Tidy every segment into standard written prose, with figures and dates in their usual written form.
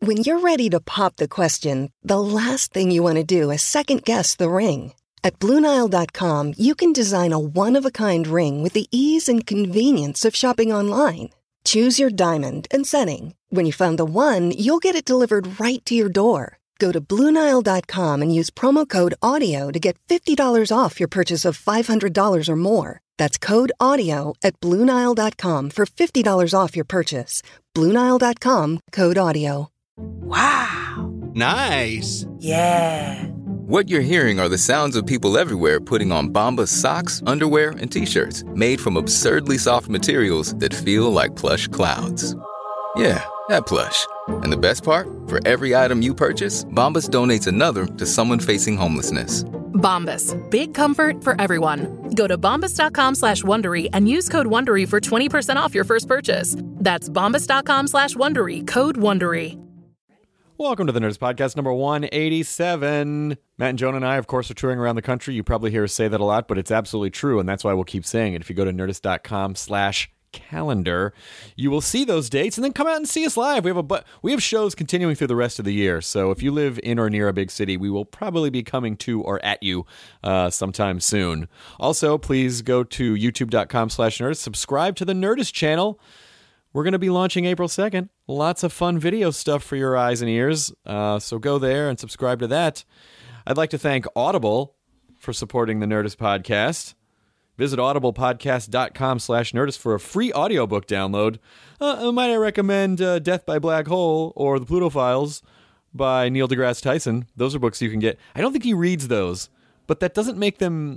When you're ready to pop the question, the last thing you want to do is second-guess the ring. At BlueNile.com, you can design a one-of-a-kind ring with the ease and convenience of shopping online. Choose your diamond and setting. When you find the one, you'll get it delivered right to your door. Go to BlueNile.com and use promo code AUDIO to get $50 off your purchase of $500 or more. That's code AUDIO at BlueNile.com for $50 off your purchase. BlueNile.com, code AUDIO. Wow. Nice. Yeah. What you're hearing are the sounds of people everywhere putting on Bombas socks, underwear, and T-shirts made from absurdly soft materials that feel like plush clouds. Yeah, that plush. And the best part? For every item you purchase, Bombas donates another to someone facing homelessness. Bombas. Big comfort for everyone. Go to bombas.com/Wondery and use code Wondery for 20% off your first purchase. That's bombas.com/Wondery, code Wondery. Welcome to the Nerdist Podcast number 187. Matt and Jonah and I, of course, are touring around the country. You probably hear us say that a lot, but it's absolutely true, and that's why we'll keep saying it. If you go to nerdist.com/calendar, you will see those dates, and then come out and see us live. We have shows continuing through the rest of the year, so if you live in or near a big city, we will probably be coming to or at you sometime soon. Also, please go to youtube.com/nerdist, subscribe to the Nerdist channel. We're going to be launching April 2nd. Lots of fun video stuff for your eyes and ears. So go there and subscribe to that. I'd like to thank Audible for supporting the Nerdist Podcast. Visit audiblepodcast.com/Nerdist for a free audiobook download. Might I recommend Death by Black Hole or The Pluto Files by Neil deGrasse Tyson. Those are books you can get. I don't think he reads those, but that doesn't make them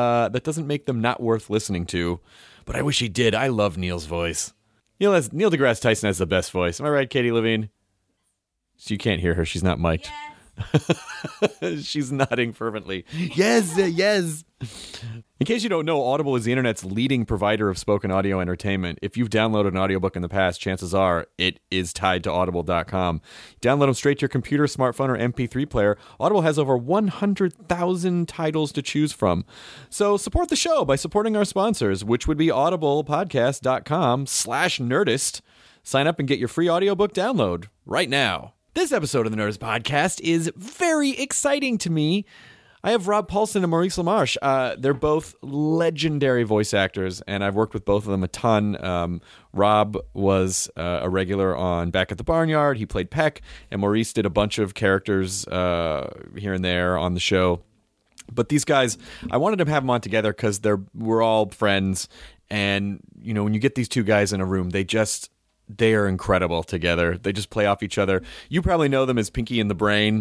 not worth listening to. But I wish he did. I love Neil's voice. Neil deGrasse Tyson has the best voice. Am I right, Katie Levine? So you can't hear her. She's not mic'd. Yes. She's nodding fervently. Yes, yes. In case you don't know, Audible is the internet's leading provider of spoken audio entertainment. If you've downloaded an audiobook in the past, chances are it is tied to audible.com. Download them straight to your computer, smartphone, or MP3 player. Audible has over 100,000 titles to choose from. So support the show by supporting our sponsors, which would be audiblepodcast.com/Nerdist. Sign up and get your free audiobook download right now. This episode of the Nerdist Podcast is very exciting to me. I have Rob Paulsen and Maurice LaMarche. They're both legendary voice actors, and I've worked with both of them a ton. Rob was a regular on Back at the Barnyard. He played Peck, and Maurice did a bunch of characters here and there on the show. But these guys, I wanted to have them on together because we're all friends, and you know, when you get these two guys in a room, they are incredible together. They just play off each other. You probably know them as Pinky and the Brain.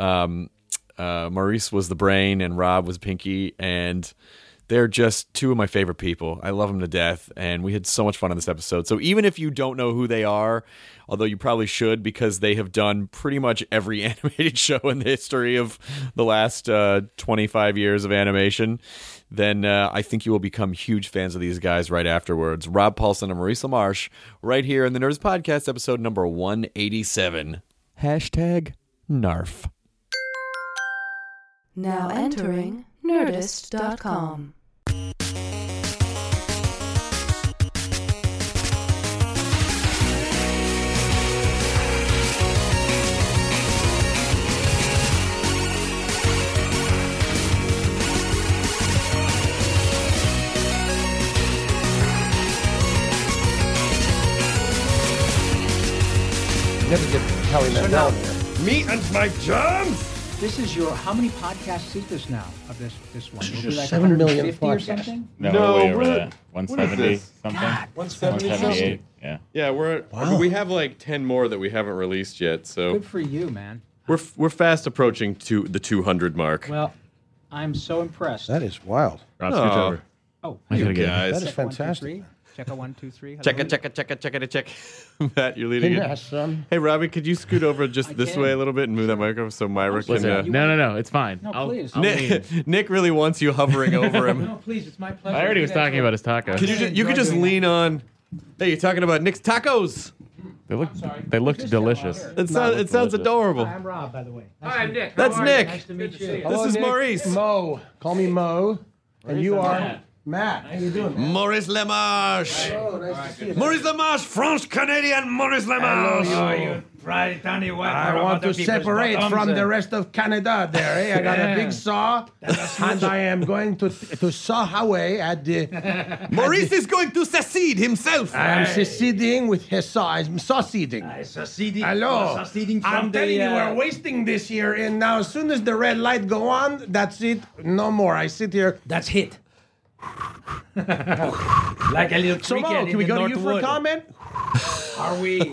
Maurice was the Brain and Rob was Pinky, and they're just two of my favorite people. I love them to death, and we had so much fun on this episode. So even if you don't know who they are, although you probably should because they have done pretty much every animated show in the history of the last 25 years of animation, then I think you will become huge fans of these guys right afterwards. Rob Paulsen and Maurice LaMarche right here in the Nerdist Podcast, episode number 187. #NARF. Now entering Nerdist.com. Never get Kelly that down. Me and my germs! This is your, how many podcasts is this now of this one? This is Will be like 7 million 150 or podcasts. something? No, way over we're that. at- 170 something. 178. Yeah. Yeah, we have like 10 more that we haven't released yet, so Good for you, man. we're fast approaching to the 200 mark. Well, I'm so impressed. That is wild. Rob, scoot over. Oh, You guys. That is check 1, 2, fantastic. 3. Check a 1, 2, 3. Check it. Matt, you're leading it. Yes, son. Hey, Robbie, could you scoot over just I this can. way a little bit and move that microphone so Myra can... Listen, No, it's fine. No, please. Nick really wants you hovering over him. No, please, it's my pleasure. I already was talking about his tacos. You could just lean on... Hey, you're talking about Nick's tacos. They looked delicious. It sounds adorable. Hi, I'm Rob, by the way. Hi, I'm Nick. That's How are Nick. You? Nice to meet you. This is Nick. Maurice. Mo. Call me Mo. And you are Matt. How you doing, man? Maurice LaMarche. Oh, nice to see you. Maurice LaMarche, French-Canadian Maurice LaMarche. Right, Tony, what? I want to separate from the rest of Canada there. Eh? I got a big saw, and I am going to saw away at the... Maurice is going to secede himself. I am seceding with his saw. I'm succeeding. Seceding. Hello. Seceding from I'm telling you, we're wasting this here. And now, as soon as the red light go on, that's it. No more. I sit here. That's hit. Like a little So, cricket Mo, can we go to you for a comment? Are we?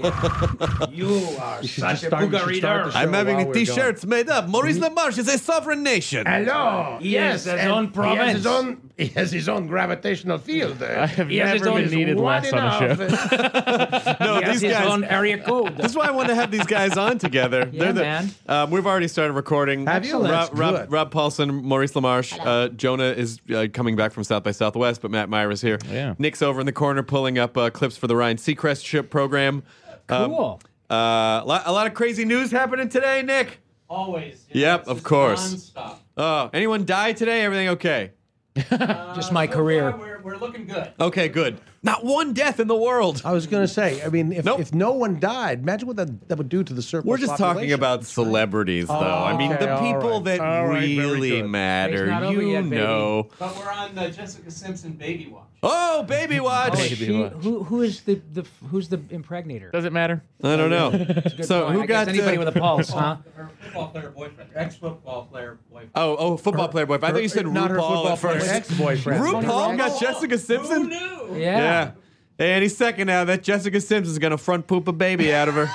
You are such a booger reader. I'm having the T-shirts made up. Maurice LaMarche is a sovereign nation. Hello. He has his own province. He has his own gravitational field. I have He has his never own been needed Wide less on a show. enough. No, He has these his guys. own area code. That's why I want to have these guys on together. Yeah, man. We've already started recording. Have you? That's good. Rob Paulson, Maurice LaMarche. Jonah is coming back from South by Southwest, but Matt Myra's here. Yeah. Nick's over in the corner pulling up clips for the Ryan Seacrest ship program. Cool. A lot of crazy news happening today, Nick. Always. Yep, of course. Oh, anyone die today? Everything okay? Just my career. We're looking good. Okay, good. Not one death in the world. I was going to say, I mean, if no one died, imagine what that would do to the surplus We're just talking population. about celebrities, though. I mean, okay, the all people right. that All right, very really good. matter. It's not over You yet, baby. know. But we're on the Jessica Simpson baby watch. Oh, baby watch. Who's the impregnator? Does it matter? I don't know. So point. who I got guess anybody with a pulse, huh? Her football player boyfriend. Ex-football player boyfriend. Oh, football player boyfriend. I thought you said Not her RuPaul football at first. player ex-boyfriend. RuPaul got Jessica Simpson? Who knew? Yeah. Any second now, that Jessica Simpson's gonna front poop a baby out of her.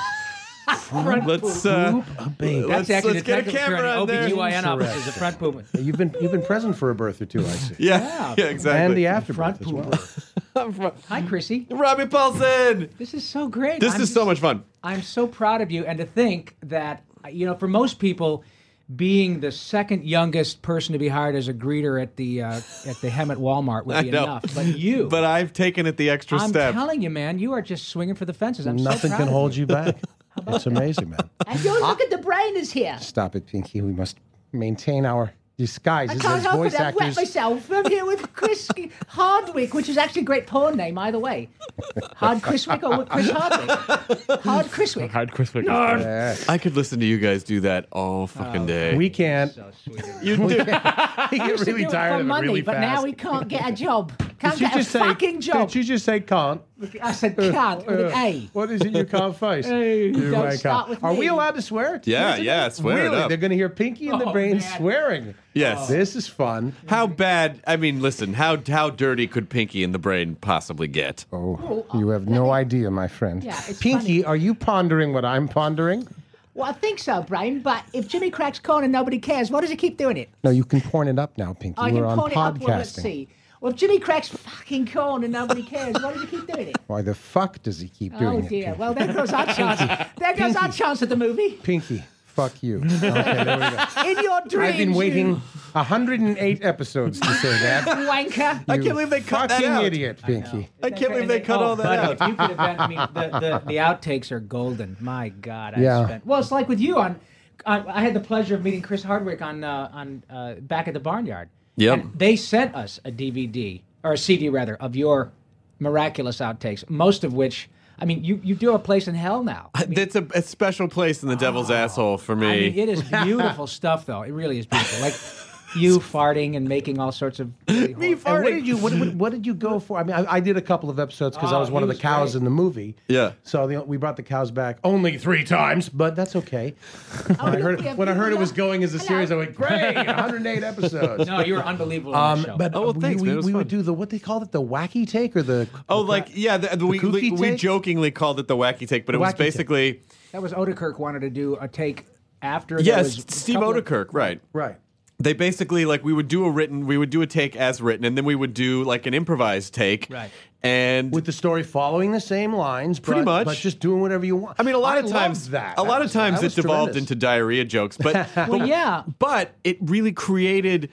Let's a baby. That's actually let's the get a technical term camera in on there. OBGYN offices, the front pooping. You've been present for a birth or two, I see. Yeah, exactly. And the afterbirth Front as well. pooper. Hi, Chrissy. Robbie Paulson. This is so great. This is so much fun. I'm so proud of you, and to think that, you know, for most people, being the second youngest person to be hired as a greeter at the hem at Walmart would be enough. But you, But I've taken it the extra I'm step. telling you, man, you are just swinging for the fences. I'm Nothing so proud can of hold you back. It's amazing, man. And don't look at the brain is here. Stop it, Pinky. We must maintain our disguises I can't as help voice it. I've wet actors. myself. I'm here with Chris Hardwick, which is actually a great porn name, either way. Hard Chriswick or Chris Hardwick? Hard Chriswick. Hard Chriswick. Yeah. I could listen to you guys do that all fucking day. We can't. So sweet. You do. We We get used to really do it tired for of it money, really but fast. now we can't get a job. Can't Did you get a just say? fucking job. Did you just say can't? I said can't with an A. What is it you can't face? Hey, You don't might start can't. with Are me. we allowed to swear? Yeah, swear it Really? up. They're going to hear Pinky in the Oh, brain man. swearing. Yes. This is fun. How bad? I mean, listen. How dirty could Pinky in the brain possibly get? Oh, you have no idea, my friend. Yeah, it's Pinky, funny. are you pondering what I'm pondering? Well, I think so, Brian, but if Jimmy cracks corn and nobody cares, why does he keep doing it? No, you can porn it up now, Pinky. I can We're on porn it up, well, let's podcasting. see. Well, if Jimmy cracks fucking corn and nobody cares, why does he keep doing it? Why the fuck does he keep doing Oh, it? dear. Pinky? Well, there goes our chance. There goes our chance at the movie. Pinky, fuck you. Okay, there we go. In your dreams, I've been waiting 108 episodes to say you that. wanker. I can't believe they cut that Fucking out. idiot, Pinky. I can't believe they cut all that buddy, out. if you could have been, I mean, the outtakes are golden. My God, Yeah. spent. Well, it's like with you on. I had the pleasure of meeting Chris Hardwick on back at the Barnyard. Yep. And they sent us a DVD or a CD rather of your miraculous outtakes. Most of which, I mean, you do a place in hell now. I mean, It's a special place in the devil's asshole for me. I mean, it is beautiful stuff, though. It really is beautiful. Like you farting and making all sorts of. Really Me horrible- And what did you go for? I mean, I did a couple of episodes because I Oh, was one he of the was cows great. in the movie. Yeah. So we brought the cows back only 3 times, but that's okay. When I heard it was going as a series, I went, great, 108 episodes. No, you were unbelievable on the show. But Oh, well, thanks, we, man. It was we fun. would do what they called it, the wacky take or the We kooky take? jokingly called it the wacky take, but The it was wacky take. basically That was Odekirk wanted to do a take after. there yes, was a Steve couple of- Odekirk, right? right. They basically we would do a take as written, and then we would do like an improvised take, Right. And with the story following the same lines, pretty much, but just doing whatever you want. I mean, a lot of loved times that. a lot of times That it was devolved tremendous. into diarrhea jokes, but Well, yeah. but it really created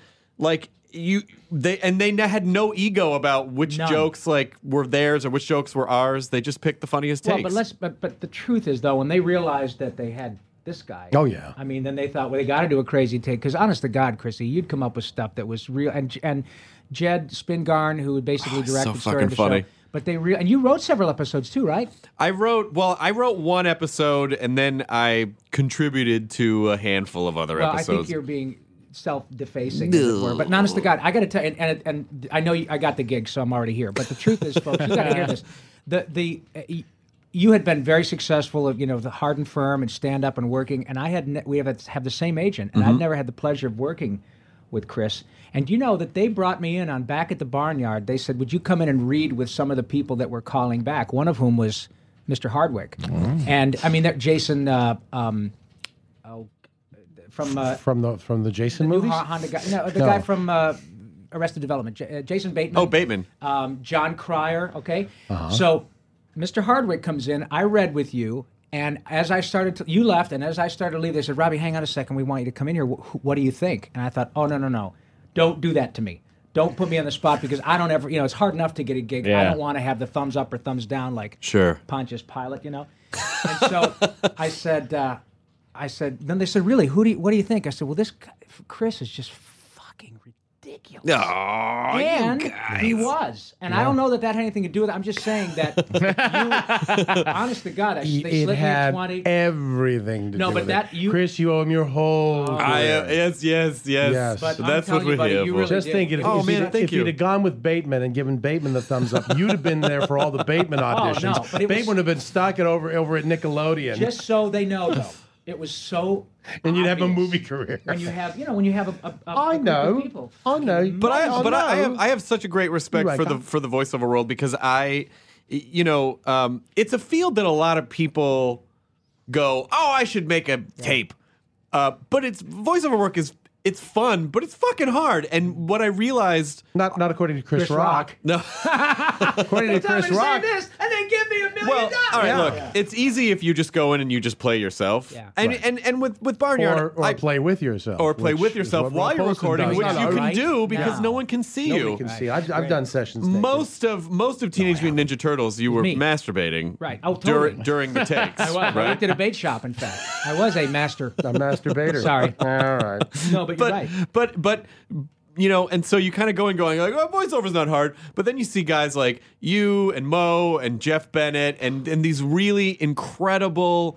they had no ego about which None. jokes were theirs or which jokes were ours. They just picked the funniest takes. Well, but the truth is though, when they realized that they had this guy. Oh, yeah. I mean, then they thought, well, they got to do a crazy take because, honest to God, Chrissy, you'd come up with stuff that was real. And Jed Spingarn, who would basically direct so and star fucking the funny. show. But and you wrote several episodes too, right? I wrote one episode, and then I contributed to a handful of other Well, episodes. I think you're being self-defacing, as it were. But honest to God, I got to tell you, and I know I got the gig, so I'm already here. But the truth is, folks, you got to hear this. You had been very successful, the hard and firm and stand up and working, and we have the same agent, and I've never had the pleasure of working with Chris. And you know that they brought me in on Back at the Barnyard. They said, would you come in and read with some of the people that were calling back, one of whom was Mr. Hardwick. And I mean, Jason, from the Jason the new movies? Honda guy. No, the guy from Arrested Development, Jason Bateman. Oh, Bateman. John Cryer, okay? So Mr. Hardwick comes in. I read with you. And as I started you left, and as I started to leave, they said, Robbie, hang on a second. We want you to come in here. What do you think? And I thought, oh, no. Don't do that to me. Don't put me on the spot because I don't ever, it's hard enough to get a gig. Yeah. I don't want to have the thumbs up or thumbs down like Pontius Pilate, And so I said, then they said, really, what do you think? I said, well, this guy, Chris is just fucking ridiculous. Oh, and he was. And I don't know that had anything to do with it. I'm just saying that you, honest to God, they It slipped me had a 20. everything to No, do but with that it. you- Chris, you owe him your whole career. Yes. But I'm That's what telling we're you, buddy, here you for. really Just did. thinking, if you'd have gone with Bateman and given Bateman the thumbs up, you'd have been there for all the Bateman auditions. no, but it was- Bateman would have been stocking over at Nickelodeon, Just so they know, though, it was so and you'd have a obvious movie career. when you have a I group know. of people. I know. But I have such a great respect You're right, for the voiceover world because it's a field that a lot of people go, oh, I should make a tape. But it's voiceover work it's fun, but it's fucking hard. And what I realized, not according to Chris Rock. no. According to Chris Rock. this and then give me $1 million. Well, all right, look, it's easy if you just go in and you just play yourself. Yeah. And with Barnyard, Or play with yourself. or play which with is yourself what while you're Wilson recording, does. which No, you can right? do because No. no one can see Nobody you. can see. I've done sessions. naked. Most of Teenage Mutant Ninja Turtles, you were Me. masturbating, Right. Oh, totally. during the takes. I was. I right? worked at a bait shop, in fact. I was a master. A masturbator. Sorry. All right. No, but you're right. But and so you kind of going like, oh, voiceover's not hard. But then you see guys like you and Mo and Jeff Bennett and these really incredible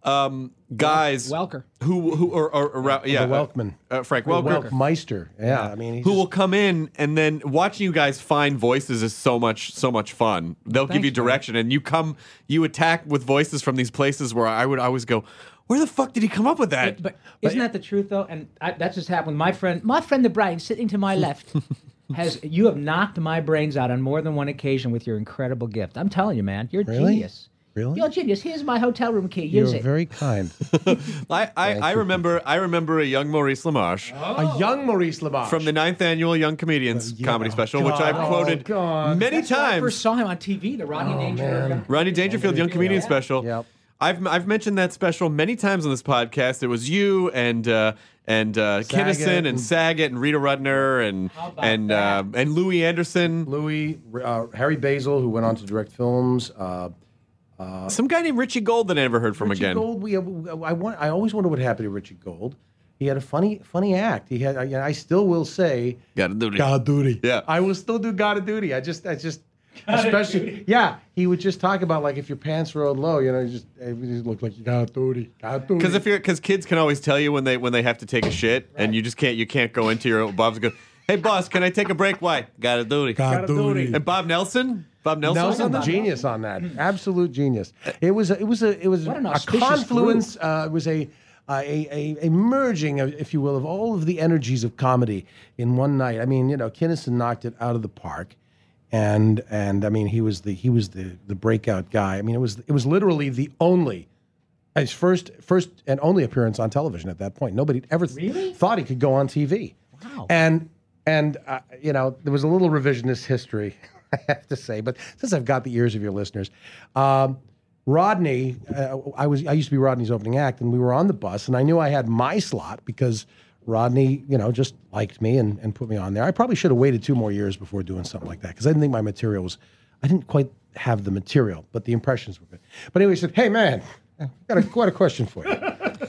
guys Welker. who are around, The Welkman. Frank Welker. Welkmeister. Yeah, I mean, he's Who will come in and then watching you guys find voices is so much fun. They'll give you Thanks, man. direction and you attack with voices from these places where I would always go, where the fuck did he come up with that? But isn't that the truth, though? And that just happened. My friend, the Brian, sitting to my left, you have knocked my brains out on more than one occasion with your incredible gift. I'm telling you, man, you're a Really? genius. Really? You're a genius. Here's my hotel room key. Use You're it. very kind. I remember a young Maurice LaMarche A young Maurice LaMarche. from the 9th annual Young Comedians comedy special, which I've quoted many That's when I times. first saw him on TV, the Rodney Danger. Rodney Dangerfield Young Comedian special. Yep. I've mentioned that special many times on this podcast. It was you and Kinnison and Saget and Rita Rudner and Louis Anderson. Louis, Harry Basil, who went on to direct films. Some guy named Richie Gold that I never heard from Richie again. Gold. I always wonder what happened to Richie Gold. He had a funny act. He had. I still will say. Gotta do it. God duty. Yeah. I will still do God of duty. I just. Especially, yeah, he would just talk about like if your pants rode low, you just look like you got duty. Because kids can always tell you when they have to take a shit, and you can't go into your Bob's and go, hey boss, can I take a break? Why? Gotta duty. God duty. And Bob Nelson was on Nelson, that? genius on that. Absolute genius. It was a an auspicious confluence. It was a merging, if you will, of all of the energies of comedy in one night. I mean, Kinnison knocked it out of the park. And I mean, he was the breakout guy. I mean, it was literally the only, his first and only appearance on television at that point. Nobody ever thought he could go on TV. Wow. And there was a little revisionist history, I have to say, but since I've got the ears of your listeners, Rodney, I used to be Rodney's opening act, and we were on the bus, and I knew I had my slot because Rodney, just liked me and put me on there. I probably should have waited 2 more years before doing something like that because I didn't think my material I didn't quite have the material, but the impressions were good. But anyway, he said, hey, man, I got a question for you.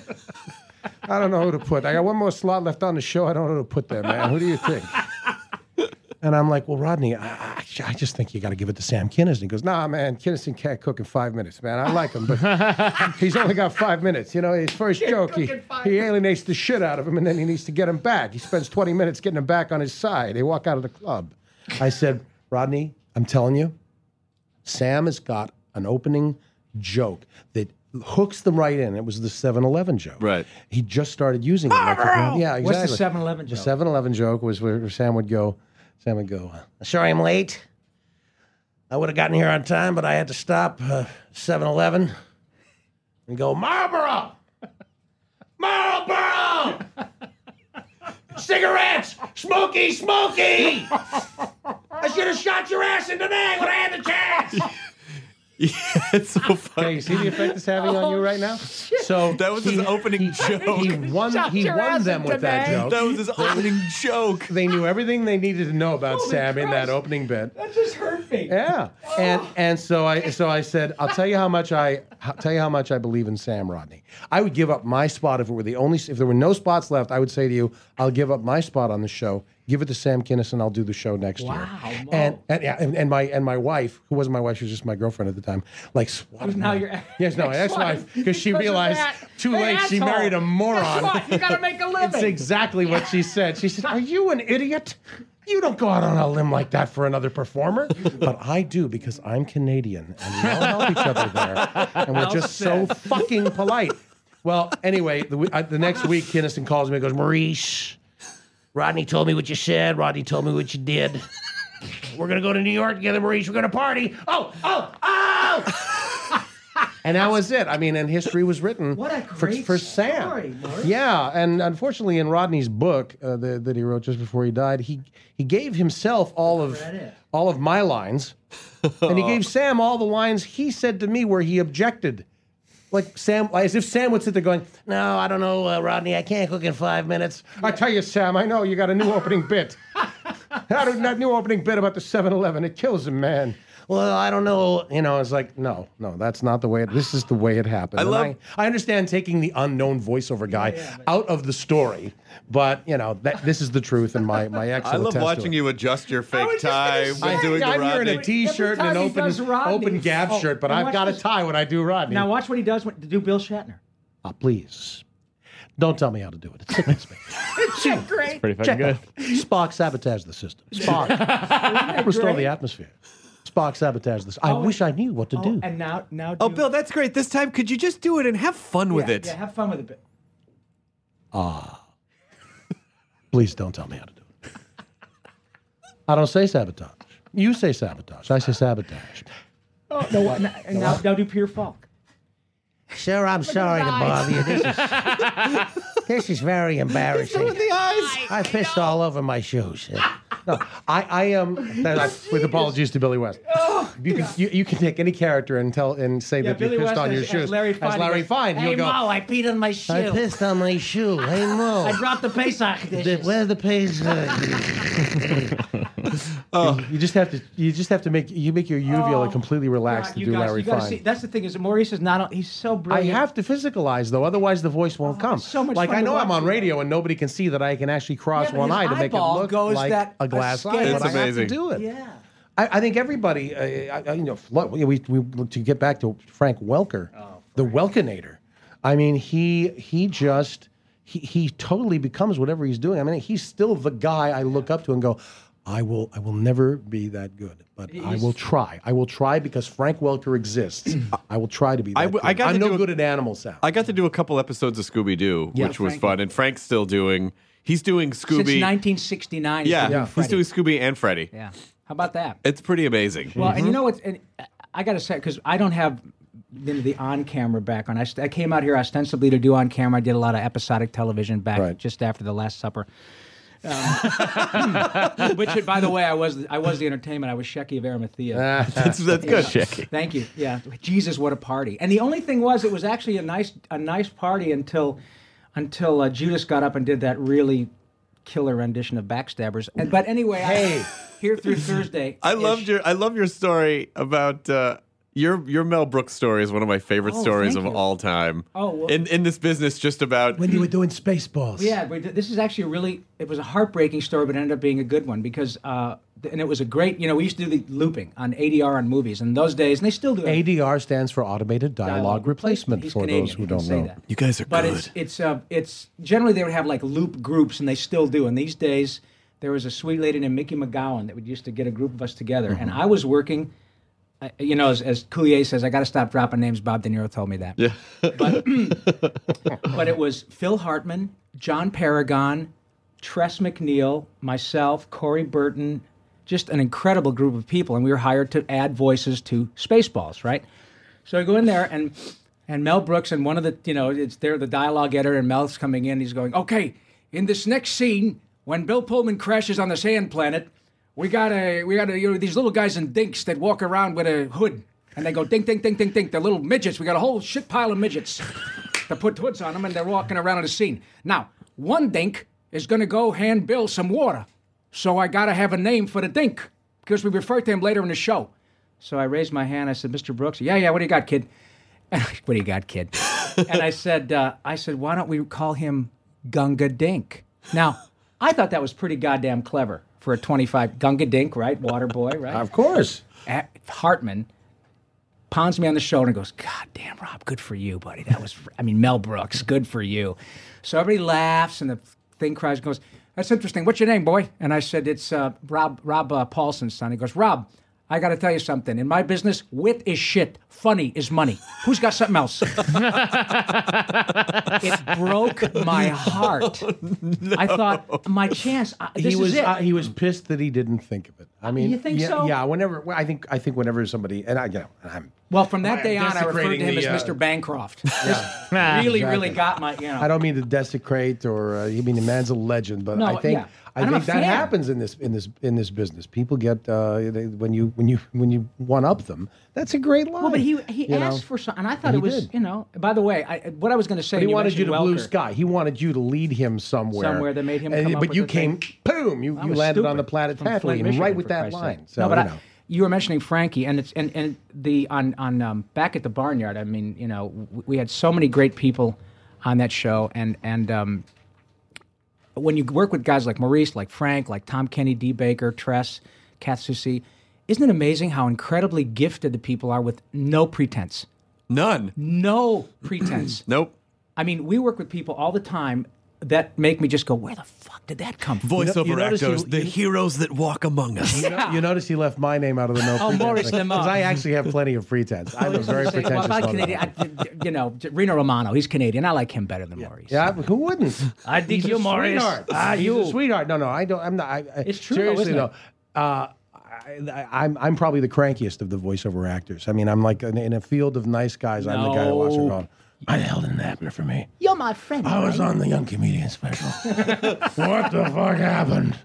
I don't know who to put. I got one more slot left on the show. I don't know who to put there, man. Who do you think? And I'm like, well, Rodney, I just think you got to give it to Sam Kinison. He goes, nah, man, Kinison can't cook in 5 minutes, man. I like him, but he's only got 5 minutes. You know, his first joke, he alienates the shit out of him, and then he needs to get him back. He spends 20 minutes getting him back on his side. They walk out of the club. I said, Rodney, I'm telling you, Sam has got an opening joke that hooks them right in. It was the 7-Eleven joke. Right. He just started using it. Yeah, exactly. What's the 7-Eleven joke? The 7-Eleven joke was where Sam would go, sorry I'm late. I would have gotten here on time, but I had to stop 7-Eleven and go, Marlboro! Marlboro! Cigarettes! Smoky, smoky! I should have shot your ass in the neck when I had the chance! Yeah, it's so funny. Okay, you see the effect it's having on you right now? So that was his opening joke. He won them with that joke. That was his opening joke. They knew everything they needed to know about Sam in that opening bit. That just hurt me. Yeah, and so I said, I'll tell you how much I believe in Sam, Rodney. I would give up my spot if there were no spots left. I would say to you, I'll give up my spot on the show. Give it to Sam Kinison. I'll do the show next year. Mo. And my wife, who wasn't my wife, she was just my girlfriund at the time, like swatted. Now your ex-wife, because she realized too late she married a moron. Guess what? You gotta make a living. It's exactly what she said. She said, "Are you an idiot? You don't go out on a limb like that for another performer." But I do, because I'm Canadian and we all help each other there, and we're just so fucking polite. Well, anyway, the next week, Kinison calls me and goes, Maurice, Rodney told me what you said. Rodney told me what you did. We're going to go to New York together, Maurice. We're going to party. Oh! And that was it. I mean, and history was written for Sam. Story, Maurice. Yeah, and unfortunately, in Rodney's book that he wrote just before he died, he gave himself all of my lines, and he gave Sam all the lines he said to me where he objected. Like Sam, as if Sam would sit there going, "No, I don't know, Rodney. I can't cook in 5 minutes." I tell you, Sam, I know you got a new opening bit. That new opening bit about the 7-Eleven, it kills him, man. Well, I don't know. You know, it's like, no, that's not the way. This is the way it happened. I understand taking the unknown voiceover guy out of the story, but you know this is the truth, and my ex. I love watching you adjust your fake tie when doing the I'm Rodney. wearing a T-shirt and an open Gap shirt, but I've got a tie when I do Rodney. Now watch what he does to do Bill Shatner. Please. Don't tell me how to do it. It sickens me. It's great. It's pretty fucking good. Spock sabotaged the system. Spock restore the atmosphere. Spock sabotaged this. I wish I knew what to do. And now. Oh, Bill, that's great. This time, could you just do it and have fun with it? Yeah, have fun with it. Please don't tell me how to do it. I don't say sabotage. You say sabotage. I say sabotage. Oh no! Now do Peter Falk. Sir, I'm sorry to bother you. This is very embarrassing. With the eyes. I pissed all over my shoes. No, I am. With apologies to Billy West. You can take any character and say that you Billy pissed West on your as shoes. Larry Fine. As Larry Fine, Hey you'll go. Mo, I peed on my shoe. I pissed on my shoe. Hey Mo, I dropped the Pesach dishes. where's the Pesach? You just have to make your uvula completely relaxed to do Larry Fine. That's the thing is Maurice is not. He's so brilliant. I have to physicalize though, otherwise the voice won't come. it's so much like fun I to know I'm watch on you. radio and nobody can see that I can actually cross one his eye to make it eyeball look goes like that a glass eye. escape. But It's I amazing. have to do it. Yeah. I think everybody, we to get back to Frank Welker, the Welkinator. I mean, he totally becomes whatever he's doing. I mean, he's still the guy I look up to and go, I will never be that good, but I will try. I will try because Frank Welker exists. I will try to be that good. I'm no good at animal sound. I got to do a couple episodes of Scooby-Doo, which was fun, and Frank's still doing. He's doing Scooby. Since 1969. He's doing Scooby and Freddy. Yeah. How about that? It's pretty amazing. Well, and you know what? I got to say, because I don't have the on-camera background. I came out here ostensibly to do on-camera. I did a lot of episodic television back just after the Last Supper. Which, by the way, I was the entertainment. I was Shecky of Arimathea. That's good. Shecky. Thank you. Yeah, Jesus, what a party! And the only thing was, it was actually a nice party until Judas got up and did that really killer rendition of Backstabbers. But anyway, here through Thursday. I love your story about your Mel Brooks story is one of my favorite stories of all time. Oh, well, in this business, just about when you were doing Spaceballs. Yeah, but this is actually it was a heartbreaking story, but it ended up being a good one because and it was a great. You know, we used to do the looping on ADR on movies in those days, and they still do it. ADR stands for Automated Dialogue Replacement. He's For Canadian, those who he can don't say know, that. You guys are But good. it's generally they would have like loop groups, and they still do. And these days, there was a sweet lady named Mickey McGowan that would used to get a group of us together, and I was working. You know, as Coulier says, I got to stop dropping names. Bob De Niro told me that. Yeah. But it was Phil Hartman, John Paragon, Tress McNeil, myself, Corey Burton, just an incredible group of people, and we were hired to add voices to Spaceballs, right? So I go in there, and Mel Brooks and one of the, you know, it's there, the dialogue editor, and Mel's coming in. He's going, okay, in this next scene, when Bill Pullman crashes on the sand planet, we got you know, these little guys in dinks that walk around with a hood, and they go dink, dink, dink, dink, dink. They're little midgets. We got a whole shit pile of midgets to put hoods on them, and they're walking around in the scene. Now, one dink is going to go hand Bill some water, so I got to have a name for the dink because we refer to him later in the show. So I raised my hand. I said, Mr. Brooks, yeah, what do you got, kid? What do you got, kid? And I said, why don't we call him Gunga Dink? Now, I thought that was pretty goddamn clever for a 25 Gunga Dink, right? Water boy, right? of course. Hartman pounds me on the shoulder and goes, God damn, Rob, good for you, buddy. That was, Mel Brooks, good for you. So everybody laughs and the thing cries and goes, that's interesting. What's your name, boy? And I said, it's Rob Paulson's son. He goes, Rob, I got to tell you something. In my business, wit is shit. Funny is money. Who's got something else? It broke my heart. No. I thought, my chance. This is it. He was pissed that he didn't think of it. I mean, you think so? Yeah. I think whenever somebody, and I'm. Well, from that day on, I referred to him as Mr. Bancroft. Yeah. Really got my. You know. I don't mean to desecrate or. You mean the man's a legend, but no, I think. Yeah. I think that happens in this business. People get when you one up them. That's a great line. Well, but he asked for something, and I thought it was did. By the way, what I was going to say. But he wanted you to Blue Sky. He wanted you to lead him somewhere that made him. Come up but with you came, boom! You landed on the planet Tatooine right with that line. So you were mentioning Frankie, and it's and the on back at the Barnyard. I mean, you know, we had so many great people on that show, and. When you work with guys like Maurice, like Frank, like Tom Kenny, D. Baker, Tress, Kath Soucie, isn't it amazing how incredibly gifted the people are with no pretense? None. No pretense. Nope. I mean, we work with people all the time that make me just go, where the fuck did that come from? Voiceover actors, the heroes that walk among us. You notice he left my name out of the no pretense. Maurice Lemar. Because I actually have plenty of pretense. I'm a very pretentious well, Canadian, Reno Romano, he's Canadian. I like him better than Maurice. Yeah, who wouldn't? I dig you, Maurice. He's a sweetheart. No, I don't. I'm not. It's true, seriously though, isn't it? I'm probably the crankiest of the voiceover actors. I mean, I'm like in a field of nice guys. I'm the guy who walks around. Why the hell didn't it happen for me? You're my friend. I was on the Young Comedian special. What the fuck happened?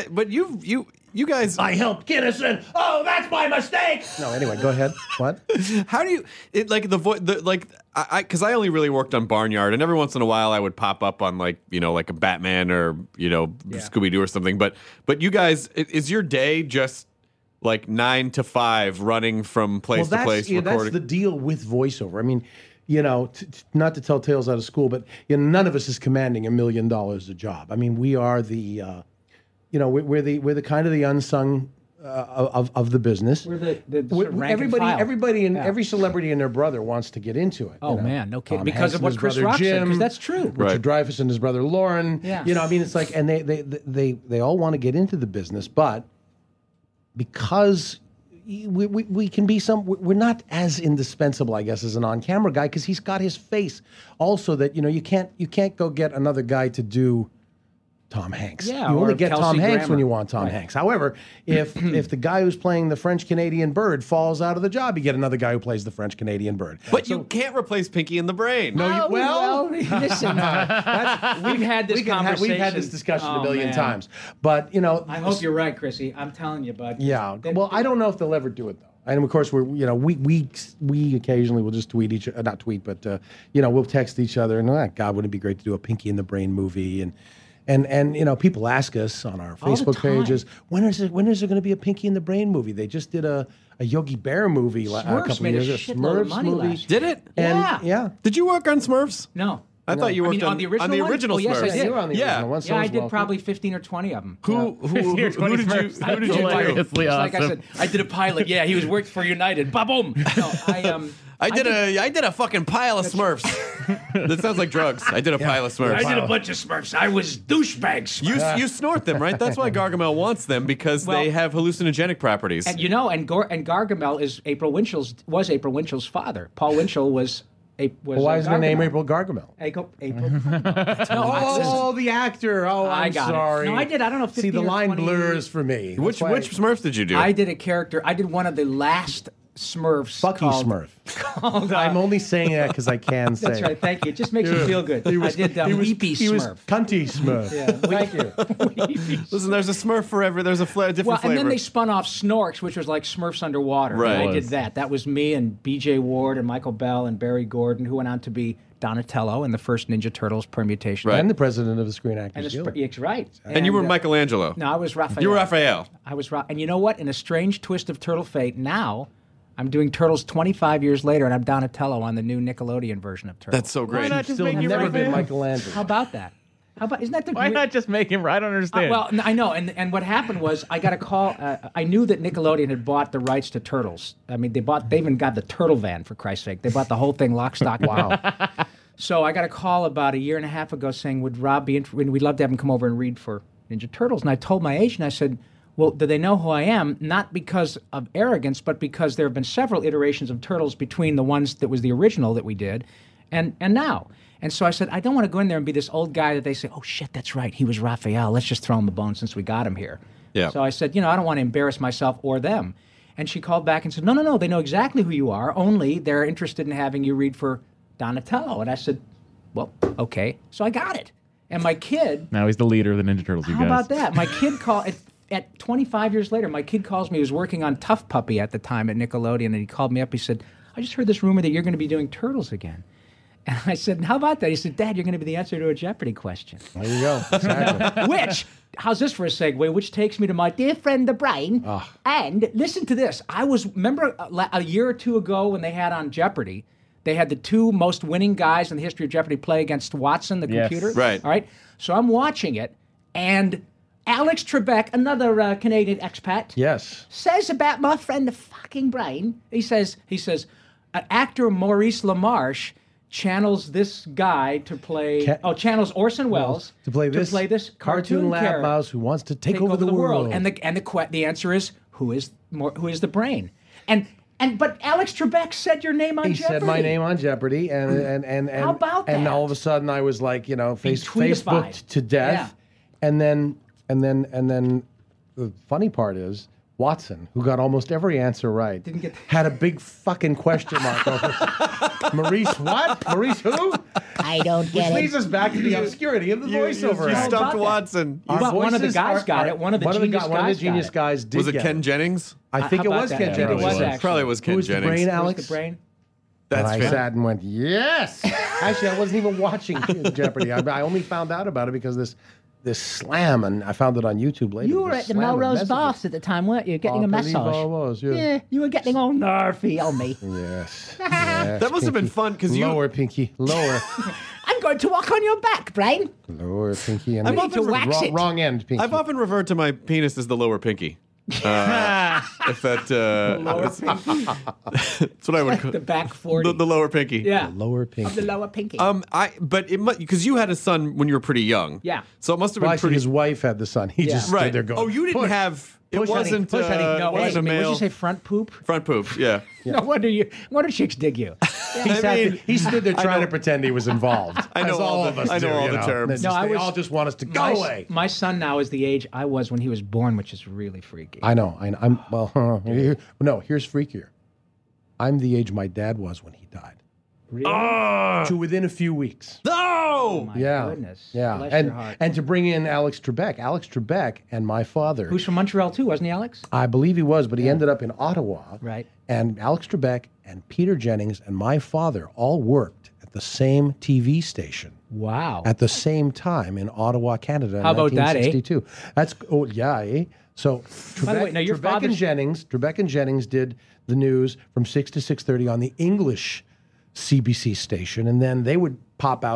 You guys. I helped Kinnison. Oh, that's my mistake. No, anyway, go ahead. What? How do you like the voice? Because I only really worked on Barnyard, and every once in a while I would pop up on like a Batman or Scooby Doo or something. But you guys, is your day just like 9 to 5 running from place to place recording? That's the deal with voiceover. I mean. Not to tell tales out of school, but none of us is commanding $1 million a job. I mean, we are the, we're the kind of the unsung of the business. We're the rank and file. Everybody, and every celebrity and their brother wants to get into it. Oh man, no kidding! Tom Because Hanks of what Chris Rock said, because that's true. Richard Dreyfuss and his brother Lauren. Yeah. I mean, it's like, and they all want to get into the business, but because. We can be we're not as indispensable, I guess, as an on-camera guy because he's got his face. Also, that you can't go get another guy to do Tom Hanks. Yeah, you only get Kelsey Tom Hanks Grammer. when you want Tom Hanks. However, if the guy who's playing the French Canadian bird falls out of the job, you get another guy who plays the French Canadian bird. But you can't replace Pinky in the Brain. No, listen, we've had this conversation. We've had this discussion a million times. But I hope you're right, Chrissy. I'm telling you, bud. Yeah. Well, I don't know if they'll ever do it though. And of course, we occasionally will just tweet not tweet, but we'll text each other and God, wouldn't it be great to do a Pinky in the Brain movie and people ask us on our Facebook pages, when is there going to be a Pinky in the Brain movie? They just did a Yogi Bear movie a couple made years a ago. shitload of money last Did it? Yeah. Did you work on Smurfs? No. I thought you worked on the original one? original Oh, yes, I Smurfs. did. You were on the Yeah. original one. So Yeah, I was did Walter. probably 15 or 20 of them. Who did you Smurfs. who did you do? Hilariously Like I awesome. said, I did a pilot. Yeah, he was worked for United. Ba-boom. No, I did a fucking pile of Smurfs. That sounds like drugs. I did a pile of Smurfs. I did a bunch of Smurfs. I was douchebags. You snort them, right? That's why Gargamel wants them because Well- they have hallucinogenic properties. And you know, and Gargamel is April Winchell's father. Paul Winchell was Well, why is her name Gargamel. April Gargamel? April. Oh, the actor. Oh, I I'm got it. sorry. No, I did. I don't know. 15 See, the or line 20 blurs for me. which That's why- Smurfs did you do? I did a character. I did one of the last Smurfs. Bucky called, Smurf. Called, I'm only saying that because I can say. That's right. Thank you. It just makes you feel good. I did Weepy He was Smurf. cunty Smurf. Yeah. Thank you. Listen, there's a Smurf for every. There's a different Well, flavor. and then they spun off Snorks, which was like Smurfs underwater. Right. And I It did was. that. That was me and B.J. Ward and Michael Bell and Barry Gordon, who went on to be Donatello in the first Ninja Turtles permutation. Right. And the president of the Screen Actors And Guild. it's right. and you were Michelangelo. No, I was Raphael. You were Raphael. I was and you know what? In a strange twist of Turtle fate, now I'm doing Turtles 25 years later, and I'm Donatello on the new Nickelodeon version of Turtles. That's so great. Why not just Still make him never been Raphael? Michelangelo. How about that? How about isn't that the Why weird- not just make him? I don't understand. Well, I know, and what happened was I got a call. I knew that Nickelodeon had bought the rights to Turtles. I mean, they even got the Turtle van, for Christ's sake. They bought the whole thing, lock, stock, wow. So I got a call about a year and a half ago saying, would Rob be interested? We'd love to have him come over and read for Ninja Turtles. And I told my agent, I said, well, do they know who I am? Not because of arrogance, but because there have been several iterations of Turtles between the ones that was the original that we did and now. And so I said, I don't want to go in there and be this old guy that they say, oh, shit, that's right. He was Raphael. Let's just throw him a bone since we got him here. Yeah. So I said, I don't want to embarrass myself or them. And she called back and said, no, they know exactly who you are, only they're interested in having you read for Donatello. And I said, well, okay. So I got it. And my kid, now he's the leader of the Ninja Turtles. You how guys. about that? My kid called, at 25 years later, my kid calls me. He was working on Tough Puppy at the time at Nickelodeon, and he called me up. He said, I just heard this rumor that you're going to be doing Turtles again. And I said, how about that? He said, Dad, you're going to be the answer to a Jeopardy question. There you go. Exactly. Which, how's this for a segue? Which takes me to my dear friend, the Brain. And listen to this. Remember a year or two ago when they had on Jeopardy, they had the two most winning guys in the history of Jeopardy play against Watson, the Yes. computer? Right. All right. So I'm watching it, and Alex Trebek, another Canadian expat, Yes. says about my friend, the fucking Brain. He says, actor Maurice LaMarche channels this guy to play. Channels Orson Welles To play this cartoon lab character mouse who wants to take over the world. And the answer is who is the Brain? But Alex Trebek said your name on He Jeopardy. said my name on Jeopardy, and How about And that? all of a sudden, I was like, tweetified. Facebooked to death. And then the funny part is Watson, who got almost every answer right, had a big fucking question mark over it. Maurice what? Maurice who? I don't Which leads us back to the obscurity of the voiceover. You act. stumped Watson. Our Well, one of the voices guys got it. One of the genius one of the guys got genius it. guys did Was it get Ken Jennings? I think How it about was that? Ken I think it Jennings. was, actually. Probably was Ken Who was the Jennings. brain, Who's Alex? the Brain? That's And I fair. sat and went, yes. Actually, I wasn't even watching Jeopardy. I only found out about it because this slam, and I found it on YouTube later. You were this at the slam of Melrose messages. Baths at the time, weren't you? Getting I a believe massage. I was, yeah. You were getting all nervy on me. Yes. That must have been fun because you. Lower, Pinky. Lower. I'm going to walk on your back, Brain. Lower, Pinky. And I'm the- off to wax wrong, it. wrong end, Pinky. I've often referred to my penis as the lower pinky. If that. That's what I would call The back 40. the lower pinky. Yeah. Lower Of Pinky. the lower pinky. But it because you had a son when you were pretty young. Yeah. So it must have Well, been actually, pretty. his wife had the son. He just Right. stood there going, Oh, you didn't push. have. It push, honey, wasn't. push, honey. No, it was a what did male you say? Front poop? front poop. Yeah. No wonder chicks dig you. He stood there trying to pretend he was involved. I know as all of the- us I know do, all you the terms. They No, I they was- all just want us to go away. My son now is the age I was when he was born, which is really freaky. I know. Here's freakier. I'm the age my dad was when he died. Really? To within a few weeks. No. My Yeah. goodness. Yeah. Bless your heart. And to bring in Alex Trebek and my father. Who's from Montreal too, wasn't he, Alex? I believe he was, but he ended up in Ottawa. Right. And Alex Trebek and Peter Jennings and my father all worked at the same TV station Wow. at the same time in Ottawa, Canada. In How about that, eh? 1962. That's eh? So By the way, now your Trebek and Jennings did the news from 6 to 6:30 on the English CBC station, and then they would pop out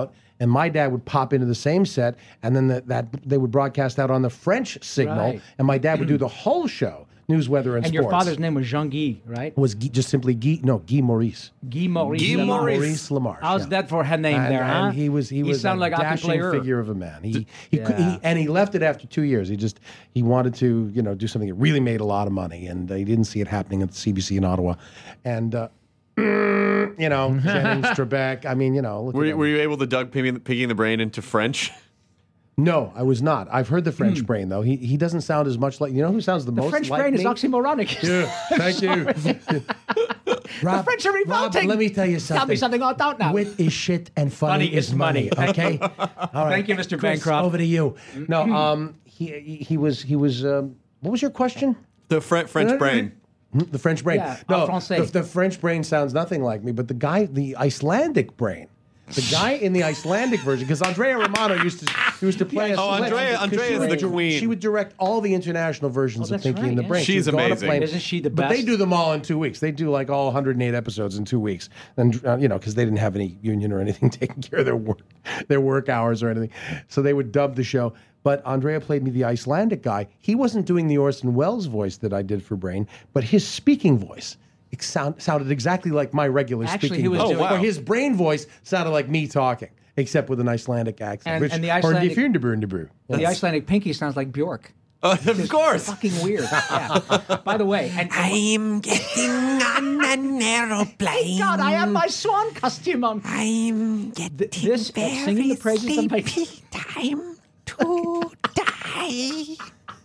and my dad would pop into the same set, and then that they would broadcast out on the French signal, Right. and my dad would do the whole show, news, weather, and And sports. your father's name was Jean-Guy, right? was just simply Guy Maurice. Guy Maurice. Guy Lamarche. Maurice. Maurice Lamarche. How's yeah. that for a name And, there, huh? and he was sounded a like a dashing player. figure of a man. He Yeah. left it after 2 years. He wanted to do something that really made a lot of money, and he didn't see it happening at the CBC in Ottawa, and Jennings, Trebek. I mean, look at Were you able to dug picking the brain into French? No, I was not. I've heard the French brain though. He doesn't sound as much like who sounds the The most French like brain me? is oxymoronic. Yeah, thank you. The French are revolting. Rob, let me tell you something. Tell me something I don't know. Wit is shit and funny, Funny is money. Okay. All right. Thank you, Mr. Chris, Bancroft. Over to you. No, he was. What was your question? The French brain. The French brain. Yeah, no, en français. the French brain sounds nothing like me, but the Icelandic brain. The guy in the Icelandic version, because Andrea Romano used to play. Yes. Oh, Andrea is the queen. She would direct all the international versions of that's Pinky right, and the yeah. Brain. She's She would go on a amazing. plane. Isn't she the But they best? do them all in 2 weeks. They do like all 108 episodes in 2 weeks, and because they didn't have any union or anything taking care of their work hours or anything, so they would dub the show. But Andrea played me the Icelandic guy. He wasn't doing the Orson Welles voice that I did for Brain, but his speaking voice. It sounded exactly like my regular Actually, speaking he was voice. doing- wow. Or his Brain voice sounded like me talking, except with an Icelandic accent. And the Icelandic- The The Icelandic Pinky sounds like Bjork. Of course. Fucking weird. Yeah. By the way, I'm getting on an aeroplane. God, I have my swan costume on. I'm getting This singing the very praises of my sleepy. Time to die.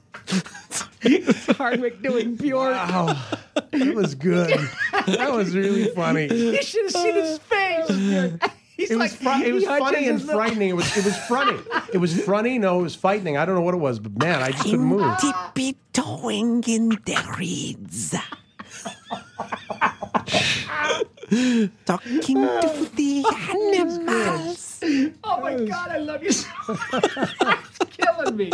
Hardwick doing Bjork. That was good. That was really funny. You should have seen his face. He's It was, it was funny and frightening. It was funny. It was funny. No, it was frightening. I don't know what it was, but man, I just couldn't move. I'm tippy-toeing in the reeds. Talking to the animals. Oh my God, I love you so much. It's killing me.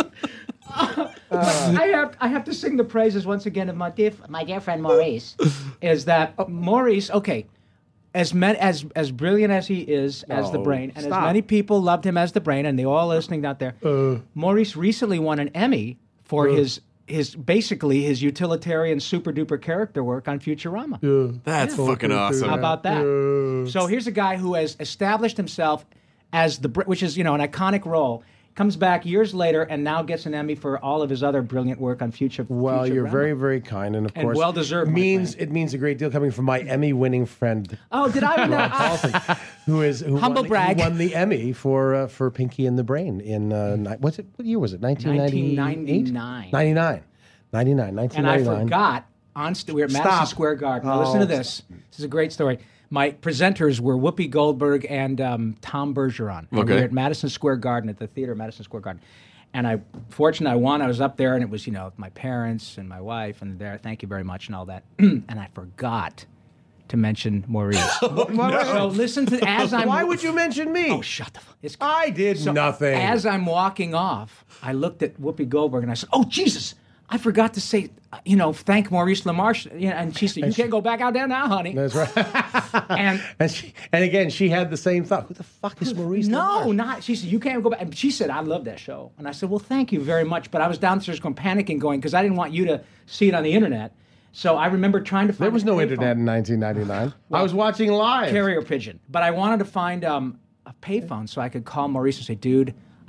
I have to sing the praises once again of my dear friend Maurice. Is that Maurice? Okay, as brilliant as he is as the Brain, and stop. as many people loved him as the Brain, and they all listening out there. Maurice recently won an Emmy for his basically his utilitarian super duper character work on Futurama. That's fucking awesome. How about that? So here's a guy who has established himself as which is an iconic role. Comes back years later and now gets an Emmy for all of his other brilliant work on Well, you're Futurama. very, very kind, and of And course, well-deserved, my It means a great deal coming from my Emmy-winning friend, Oh, did I? Rob Paulson, who Humble won, brag. Who won the Emmy for Pinky and the Brain in what year was it? 1998? 1999. 99. And I forgot, we were at Madison Stop. Square Garden. Now, Oh, listen to this. This is a great story. My presenters were Whoopi Goldberg and Tom Bergeron. And we Okay. were at Madison Square Garden, at the theater at Madison Square Garden. And I won. I was up there, and it was, my parents and my wife, and there, thank you very much, and all that. And I forgot to mention Maurice. So listen to, as I'm... Why would you mention me? Oh, shut the fuck. I did nothing. As I'm walking off, I looked at Whoopi Goldberg and I said, "Oh Jesus, I forgot to say, thank Maurice LaMarche." And she said, "You can't go back out there now, honey." That's right. And and again, she had the same thought. Who the fuck is Maurice? no, LaMarche? not. She said, "You can't go back." And she said, "I love that show." And I said, "Well, thank you very much." But I was downstairs panicking, because I didn't want you to see it on the internet. So I remember trying to find. There was a no payphone. internet in 1999. I was watching live. Carrier pigeon. But I wanted to find a payphone so I could call Maurice and say, "Dude,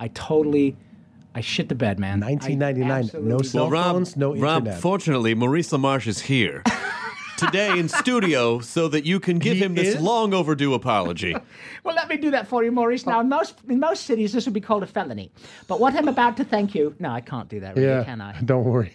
I shit the bed, man." 1999. No cell phones, no Rob, internet. fortunately, Maurice LaMarche is here today in studio so that you can give He him this is? long overdue apology. Well, let me do that for you, Maurice. Now, in most cities, this would be called a felony. But what I'm about to thank you... No, I can't do that, really, Yeah, can I? don't worry.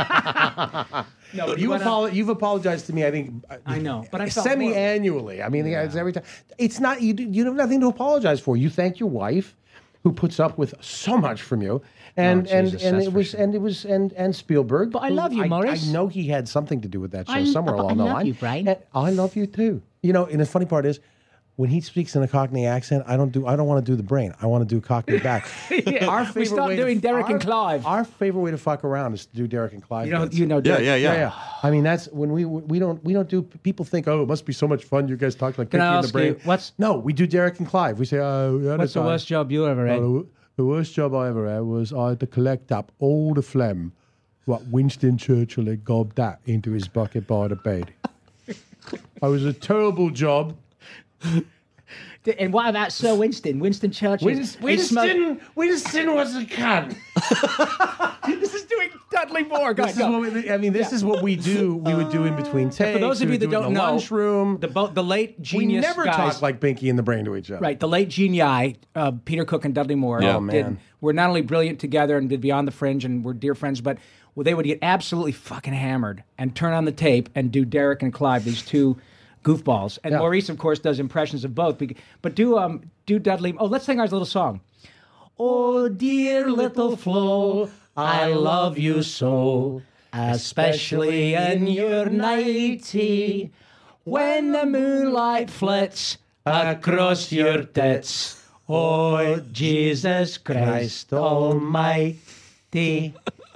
No, but You've apologized to me, I think. I know, but I felt semi-annually. I mean, it's every time. It's not you have nothing to apologize for. You thank your wife, who puts up with so much from you, and Jesus, that's and Spielberg. But I who love you, Maurice. I know he had something to do with that show somewhere along the line. you, Brian. And I love you too. And the funny part is, when he speaks in a Cockney accent, I don't want to do the brain. I want to do Cockney back. Yeah. We stopped doing Derek and Clive. Our favorite way to fuck around is to do Derek and Clive. You know. Derek. Yeah. I mean, that's when we don't do. People think, oh, it must be so much fun. You guys talk like Can I Pinky and the ask Brain. you, No, we do Derek and Clive. We say, what's the worst job you ever had? The worst job I ever had was I had to collect up all the phlegm what Winston Churchill had gobbed that into his bucket by the bed. It was a terrible job. And what about Sir Winston? Winston Churchill. Winston was a cunt. This is doing Dudley Moore. This is what we do. We would do in between takes. For those of you that don't know, lunchroom. The late genius We never guys, talk like Pinky and the Brain to each other. Right, the late genii, Peter Cook and Dudley Moore, were not only brilliant together and did Beyond the Fringe and were dear friends, but they would get absolutely fucking hammered and turn on the tape and do Derek and Clive, these two goofballs. And Maurice, of course, does impressions of both. But do Dudley. Oh, let's sing our little song. Oh, dear little Flo, I love you so, especially in your nightie, when the moonlight flits across your tits. Oh, Jesus Christ Almighty.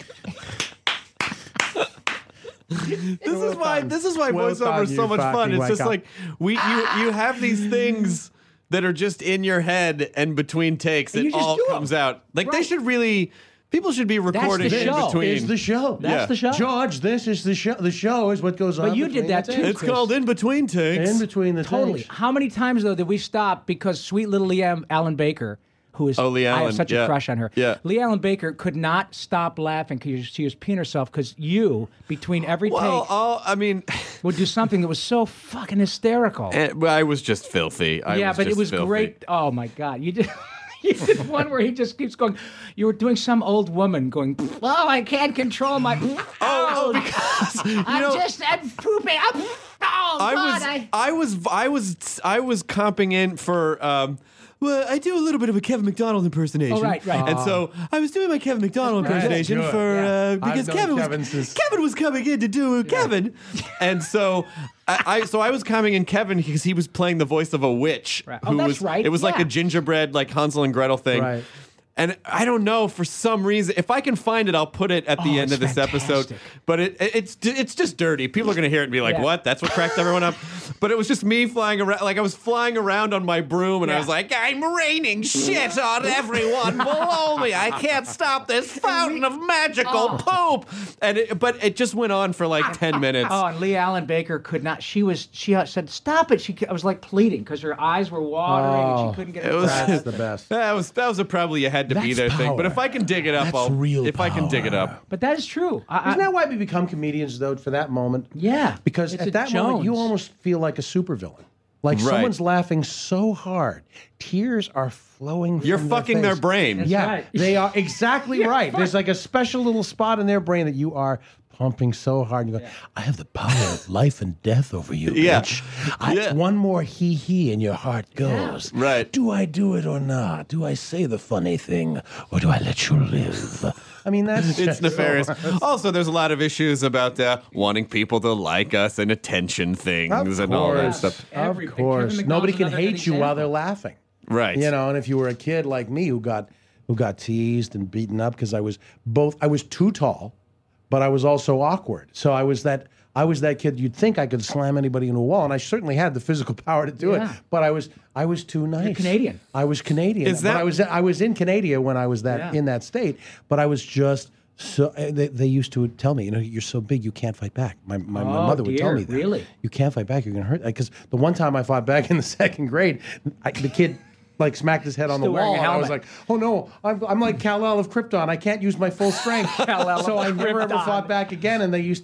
This is why voiceover is so much fun. It's just like you have these things that are just in your head and between takes, it all comes out. Like they should really. People should be recording in between. It's the show. That's the show. George, this is the show. The show is what goes on. But you did that too. It's called In Between Takes. In between the Totally. takes. How many times though did we stop because sweet little Lee Allen Baker, who is Lee I Allen, have such a crush on her. Yeah. Lee Allen Baker could not stop laughing because she was peeing herself because you between every take would do something that was so fucking hysterical. I was just filthy. But it was filthy. great. Oh my God, you did. You did one where he just keeps going. You were doing some old woman going, oh, I can't control my. Because I'm pooping. I was comping in for. Well, I do a little bit of a Kevin McDonald impersonation. Oh, right. And so I was doing my Kevin McDonald impersonation because Kevin was coming in to do Kevin. And so I was coming in Kevin because he was playing the voice of a witch. Right. Oh, that's right. It was like a gingerbread, like Hansel and Gretel thing. Right. And I don't know, for some reason, if I can find it, I'll put it at the end of this episode. But it's just dirty. People are going to hear it and be like, what? That's what cracked everyone up? But it was just me flying around. Like, I was flying around on my broom, and I was like, I'm raining shit on everyone below me. I can't stop this fountain of magical poop. But it just went on for like 10 minutes. Oh, and Lee Allen Baker could not. She said, stop it. I was like pleading because her eyes were watering and she couldn't get it. That's the best. That was probably had to be their thing. But if I can dig it up, I can dig it up. But that is true. Isn't that why we become comedians, though, for that moment? Yeah. Because at that moment, you almost feel like a supervillain. Like someone's laughing so hard, tears are flowing from You're their fucking their face. brain. That's Yeah, right. they are exactly right. There's like a special little spot in their brain that you are pumping so hard. And you go, I have the power of life and death over you, bitch. One more hee and your heart goes. Yeah. Right. Do I do it or not? Do I say the funny thing or do I let you live? I mean, that's it's nefarious. Also, there's a lot of issues about wanting people to like us and attention things and all that stuff. Of course. Nobody can hate you while they're laughing. Right. You know, and if you were a kid like me who got teased and beaten up because I was too tall, but I was also awkward. So I was that kid you'd think I could slam anybody into a wall, and I certainly had the physical power to do it, but I was too nice. You're Canadian. I was Canadian. Is that- But I was in Canada when I was in that state, but I was just so they used to tell me, you're so big you can't fight back. My mother would tell me that. Really? You can't fight back, you're going to hurt. Because the one time I fought back in the second grade, the kid like smacked his head on the Still wearing wall, a and I was helmet. like, "Oh no, I'm like Kal-El of Krypton. I can't use my full strength." So I never ever Krypton. fought back again. And they used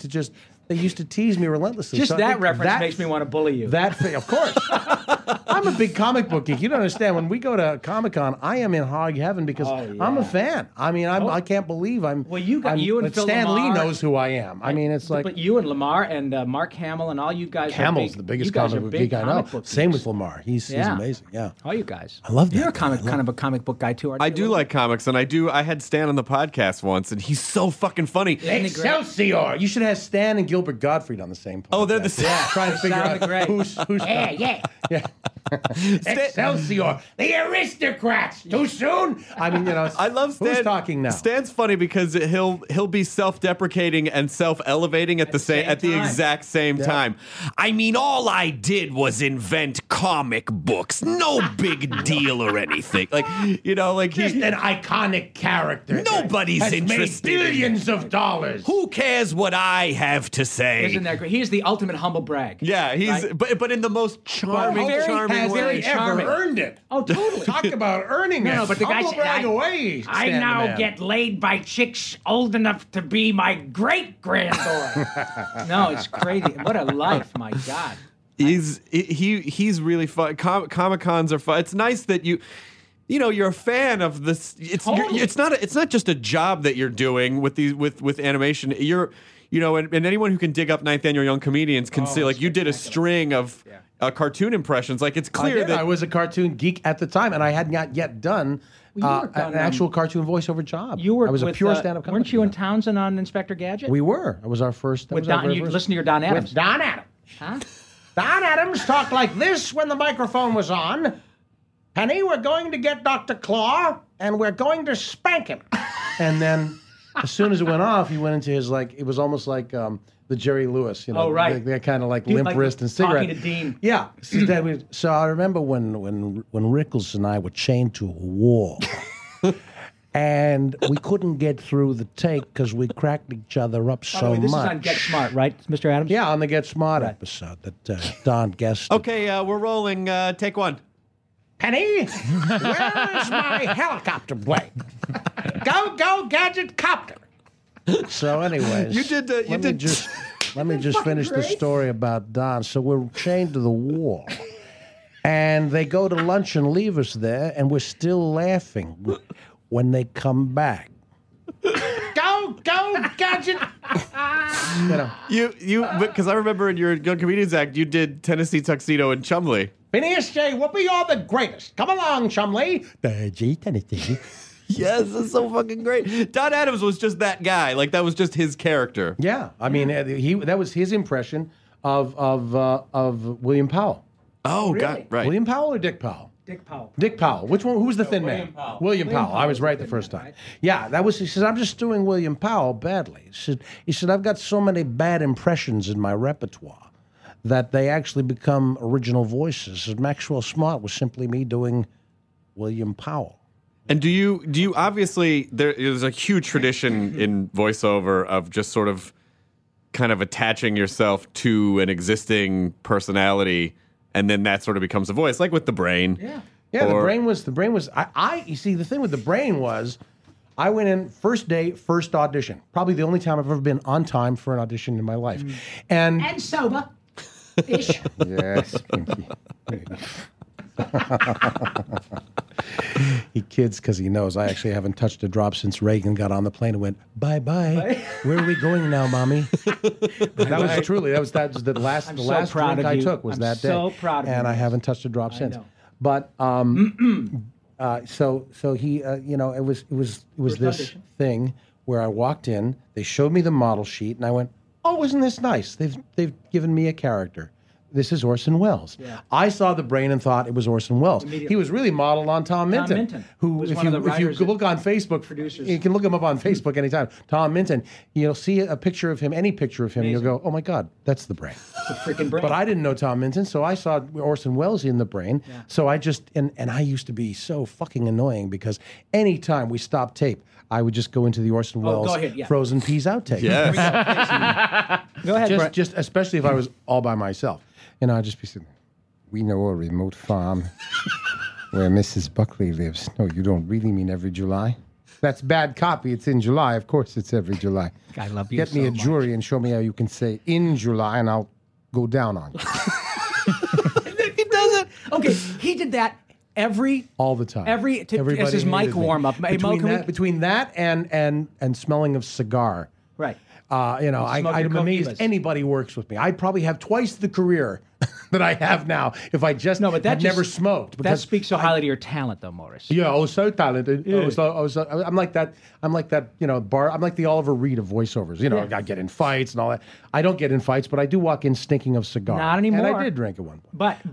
to tease me relentlessly. Just So I that think reference makes me want to bully you. That thing, of course. I'm a big comic book geek. You don't understand. When we go to Comic-Con, I am in hog heaven because I'm a fan. I mean, I can't believe I'm. Well, you and but Phil Stan Lee Lamar- knows who I am. I mean, it's like But you and Lamar and Mark Hamill and all you guys Hamill's are big, the biggest you guys comic are book big geek I know. comic book Same geeks. with Lamar. He's Yeah. amazing. Yeah. All you guys. I love that. You're a kind of a comic book guy too, aren't you? I do like comics, and I had Stan on the podcast once, and he's so fucking funny. Excelsior! You should have Stan and Gilbert Gottfried on the same podcast. Oh, they're the same. Trying to figure Sounded out great. who's Yeah. yeah. Excelsior, the aristocrats. Too soon? I mean, I love Stan. Who's talking now? Stan's funny because he'll be self-deprecating and self-elevating at the exact same time. I mean, all I did was invent comic books. No big deal or anything. Like Just an iconic character. Nobody's has interested. Made billions of dollars. Who cares what I have to say? Isn't that great? He is the ultimate humble brag. Yeah, he's right? but in the most charming Has way. he ever earned it? Oh, totally. Talk about earning it. No, but the guy Humble said, brag away. I Stan now the man. get laid by chicks old enough to be my great-granddaughter. No, it's crazy. What a life, my God. He's really fun. Comic Cons are fun. It's nice that you're a fan of this. It's not just a job that you're doing with animation. And anyone who can dig up 9th Annual Young Comedians can see you did a string of cartoon impressions. Like it's clear that I was a cartoon geek at the time, and I had not yet done an actual cartoon voiceover job. I was a pure stand-up comic. Weren't you and Townsend on Inspector Gadget? We were. It was our first. You listen to your Don Adams. With Don Adams. Huh? Don Adams talked like this when the microphone was on. Penny, we're going to get Dr. Claw, and we're going to spank him. And then, as soon as it went off, he went into his, it was almost like the Jerry Lewis, Oh, right. That kind of limp wrist and cigarette. Talking to Dean. Yeah. So I remember when Rickles and I were chained to a wall. And we couldn't get through the take because we cracked each other up so much. This is on Get Smart, right, Mr. Adams? Yeah, on the Get Smart episode that Don guessed. Okay, we're rolling. Take one. Penny, where is my helicopter blade? Go, Gadget Copter. So, anyways, let me just finish the story about Don. So we're chained to the wall, and they go to lunch and leave us there, and we're still laughing when they come back. Go, Gadget. Because I remember in your Young Comedians Act, you did Tennessee Tuxedo and Chumley. Phineas J. Whoopi, you're the greatest. Come along, Chumley. Tennessee. Yes, it's so fucking great. Don Adams was just that guy. That was just his character. Yeah, I mean, that was his impression of William Powell. Oh, really? God, right. William Powell or Dick Powell? Dick Powell. Dick Powell. Which one? Who was the thin William man? Powell. William Powell. I was right the first time. Yeah, he says, I'm just doing William Powell badly. He said, I've got so many bad impressions in my repertoire that they actually become original voices. And Maxwell Smart was simply me doing William Powell. And do you obviously, there's a huge tradition in voiceover of just sort of kind of attaching yourself to an existing personality, and then that sort of becomes a voice, like with the Brain. Yeah. Yeah, the brain was. You see, the thing with the Brain was, I went in first day, first audition. Probably the only time I've ever been on time for an audition in my life, And sober. Ish. Yes, Pinky. He kids because he knows I actually haven't touched a drop since Reagan got on the plane and went, bye. Where are we going now, Mommy? That was the last drink I took was that day. So proud of you. And I haven't touched a drop since. know. But so he it was this audition. thing where I walked in, they showed me the model sheet, and I went, oh, isn't this nice? They've given me a character. This is Orson Welles. Yeah. I saw the Brain and thought it was Orson Welles. Immediately. He was really modeled on Tom Minton. Who, Was if one you of the if you writers look on Facebook, producers. you can look him up on Facebook anytime. Tom Minton. You'll see a picture of him, any picture of him, and you'll go, oh my God, that's the Brain. The freaking Brain. But I didn't know Tom Minton, so I saw Orson Welles in the Brain. Yeah. So I just and I used to be so fucking annoying because anytime we stopped tape, I would just go into the Orson Welles go ahead, yeah. Frozen Peas outtake. Yes. Go ahead, Brett. Just especially if I was all by myself. I'd just be sitting there. We know a remote farm where Mrs. Buckley lives. No, you don't really mean every July. That's bad copy. It's in July. Of course it's every July. I love you Get me so a much. jury and show me how you can say in July and I'll go down on you. He does it. Okay, he did that all the time. As his mic warm up. Between that and smelling of cigar. Right. I'm amazed anybody works with me. I'd probably have twice the career that I have now if I just had never smoked. That speaks so highly to your talent, though, Morris. Yeah, I was so talented. Yeah. I'm like that. I'm like that. I'm like the Oliver Reed of voiceovers. I get in fights and all that. I don't get in fights, but I do walk in stinking of cigar. Not anymore. And I did drink at one point. But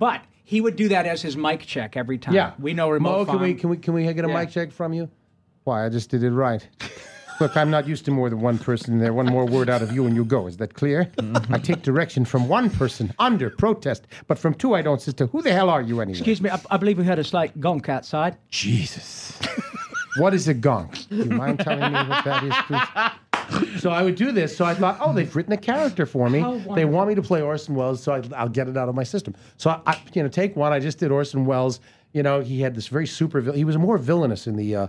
He would do that as his mic check every time. Yeah, we know remote. Mo, can we get a mic check from you? Why? I just did it right. Look, I'm not used to more than one person there. One more word out of you and you go. Is that clear? I take direction from one person under protest, but from two I don't, sister. Who the hell are you anyway? Excuse me, I believe we had a slight gonk outside. Jesus. What is a gonk? Do you mind telling me what that is, please? So I would do this. So I thought, oh, they've written a character for me. They want me to play Orson Welles, so I'll get it out of my system. So I take one. I just did Orson Welles. He had this very he was more villainous in the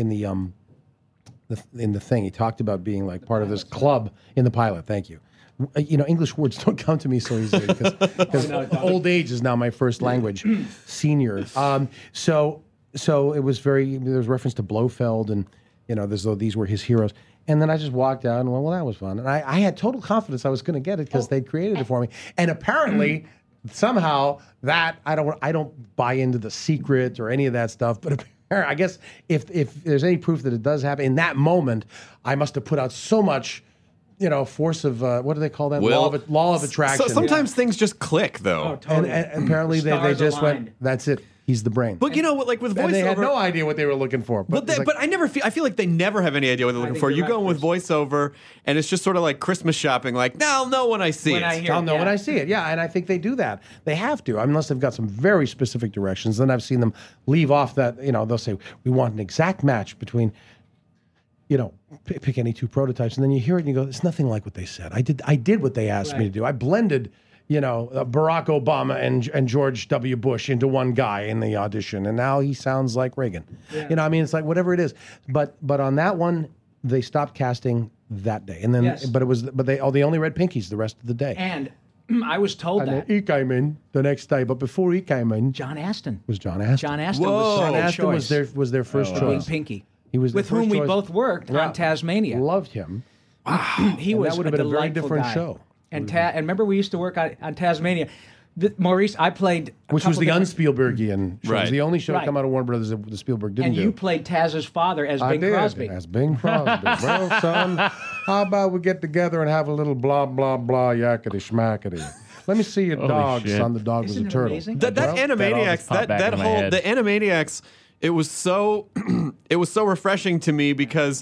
thing. He talked about being like part of this club in the pilot. Thank you. English words don't come to me so easily because old age is now my first language. Senior. So it was there was reference to Blofeld and these were his heroes. And then I just walked out and went, well, that was fun. And I had total confidence I was going to get it because they'd created it for me. And apparently, somehow that I don't buy into The Secret or any of that stuff, but I guess if there's any proof that it does happen, in that moment, I must have put out so much, force of, what do they call that? Law of attraction. So sometimes things just click, though. Oh, totally. And apparently they just went, that's it. He's the brain. But like with voiceover, and they had no idea what they were looking for. But I feel like they never have any idea what they're looking for. You go in with voiceover, and it's just sort of like Christmas shopping. Like, now I'll know when I see it. I'll know when I see it. Yeah, and I think they do that. They have to, unless they've got some very specific directions. Then I've seen them leave off that. They'll say we want an exact match between. Pick any two prototypes, and then you hear it and you go, it's nothing like what they said. I did what they asked me to do. I blended. Barack Obama and George W. Bush into one guy in the audition, and now he sounds like Reagan. Yeah. It's like whatever it is. But on that one, they stopped casting that day, and then they only read Pinkies the rest of the day. And I was told and that then he came in the next day, but before he came in, John Astin was John Astin. John Astin was their first choice. Pinky. He was with whom we both worked on Tasmania. Loved him. He was that would have been a very different show. And remember, we used to work on Tasmania. Maurice, I played... Which was the un-Spielbergian show. It was the only show to come out of Warner Brothers that Spielberg didn't do. And you played Taz's father as Bing Crosby. As Bing Crosby. Well, son, how about we get together and have a little blah, blah, blah, yakety schmackety. Let me see your dog, son. The dog was a turtle. Amazing? That Animaniacs, the Animaniacs, it was so refreshing to me because...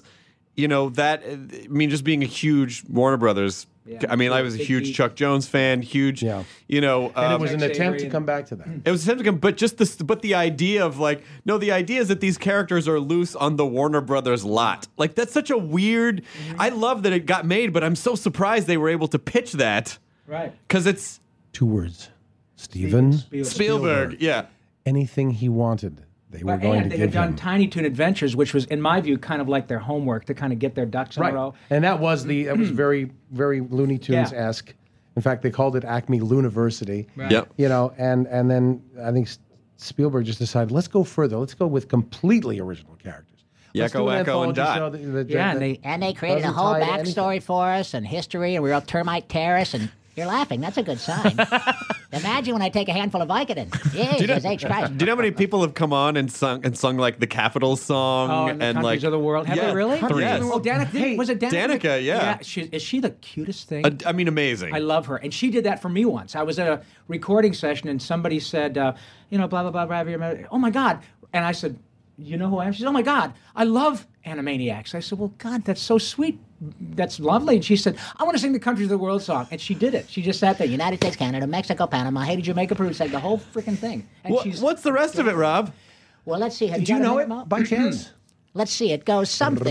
just being a huge Warner Brothers. Yeah. I was a huge Chuck Jones fan. Huge, and it was an attempt to come back to that. It was an attempt to come, but the idea of the idea is that these characters are loose on the Warner Brothers lot. Like that's such a weird. I love that it got made, but I'm so surprised they were able to pitch that. Right. Because it's 2 words. Steven Spielberg. Yeah. Anything he wanted. They were going to give him. They had done Tiny Toon Adventures, which was, in my view, kind of like their homework to kind of get their ducks in a row. And that was very, very Looney Tunes-esque. In fact, they called it Acme Looniversity. Right. Yep. And then I think Spielberg just decided, let's go further. Let's go with completely original characters. Yakko, Wacko, and Dot. And they created a whole backstory for us and history, and we wrote Termite Terrace, and you're laughing. That's a good sign. Imagine when I take a handful of Vicodin. Jesus H. Christ. Do you know how many people have come on and sung like the Capitals song and Countries of the World? Have they really? Yes. Oh, Danica. Was it Danica? Danica, yeah. Is she the cutest thing? Amazing. I love her. And she did that for me once. I was at a recording session and somebody said, blah, blah, blah, blah. Oh, my God. And I said, you know who I am? She said, oh, my God, I love Animaniacs. I said, well, God, that's so sweet. That's lovely. And she said, I want to sing the Country of the World song. And she did it. She just sat there. United States, Canada, Mexico, Panama, Haiti, Jamaica, Peru, said the whole freaking thing. And what's the rest of it, Rob? Well, let's see. Do you know it by chance? Let's see. It goes something.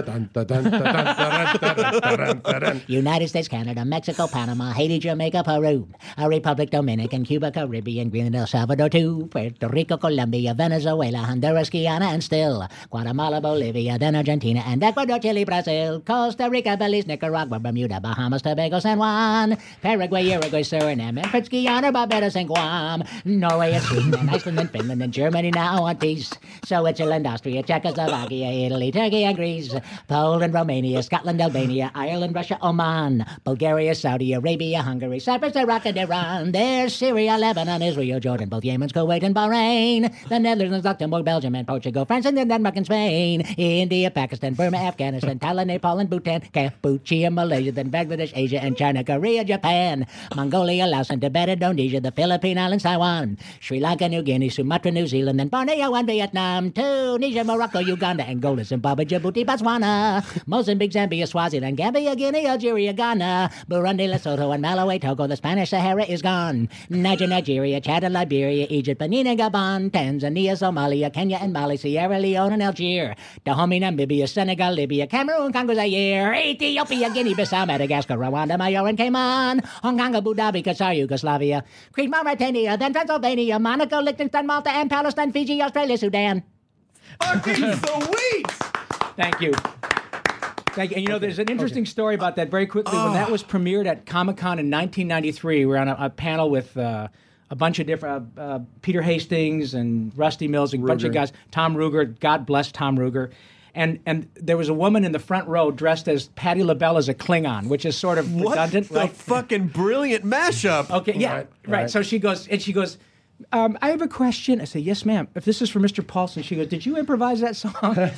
United States, Canada, Mexico, Panama, Haiti, Jamaica, Peru, Republic Dominican, Cuba, Caribbean, Grenada, El Salvador, too, Puerto Rico, Colombia, Venezuela, Honduras, Guyana, and still Guatemala, Bolivia, then Argentina, and Ecuador, Chile, Brazil, Costa Rica, Belize, Nicaragua, Bermuda, Bahamas, Tobago, San Juan, Paraguay, Uruguay, Suriname, and French Guiana, Barbados, and Guam, Norway, and Sweden, and Iceland, and Finland, and Germany now want peace. Switzerland, Austria, Czechoslovakia, Slovakia, Italy, Turkey and Greece, Poland, Romania, Scotland, Albania, Ireland, Russia, Oman, Bulgaria, Saudi Arabia, Hungary, Cyprus, Iraq, and Iran. There's Syria, Lebanon, Israel, Jordan, both Yemen, Kuwait, and Bahrain. The Netherlands, Luxembourg, Belgium, and Portugal, France, and Denmark, and Spain. India, Pakistan, Burma, Afghanistan, Thailand, Nepal, and Bhutan, Cambodia, Malaysia, then Bangladesh, Asia, and China, Korea, Japan, Mongolia, Laos, and Tibet, Indonesia, the Philippine Islands, Taiwan, Sri Lanka, New Guinea, Sumatra, New Zealand, then Borneo and Vietnam, Tunisia, Morocco, Uganda, Angola, Zimbabwe, Djibouti, Botswana, Mozambique, Zambia, Swaziland, Gambia, Guinea, Algeria, Ghana, Burundi, Lesotho, and Malawi, Togo. The Spanish Sahara is gone. Niger, Nigeria, Chad, and Liberia, Egypt, Benin, and Gabon, Tanzania, Somalia, Kenya, and Mali, Sierra Leone, and Algeria, Dahomey, Namibia, Senegal, Libya, Cameroon, Congo, Zaire, Ethiopia, Guinea-Bissau, Madagascar, Rwanda, Major, and Cayman, Hong Kong, Abu Dhabi, Qatar, Yugoslavia, Crete, Mauritania, then Pennsylvania, Monaco, Liechtenstein, Malta, and Palestine, Fiji, Australia, Sudan. Fucking sweet! Thank you. Thank you. And you know, there's an interesting story about that very quickly. When that was premiered at Comic-Con in 1993, we were on a panel with a bunch of different, Peter Hastings and Rusty Mills, and a bunch of guys, Tom Ruger, God bless Tom Ruger. And there was a woman in the front row dressed as Patti LaBelle as a Klingon, which is sort of redundant, right? What the fucking brilliant mashup. Okay, yeah, right. So she goes, I have a question. I say, yes, ma'am. If this is for Mr. Paulson, she goes, did you improvise that song?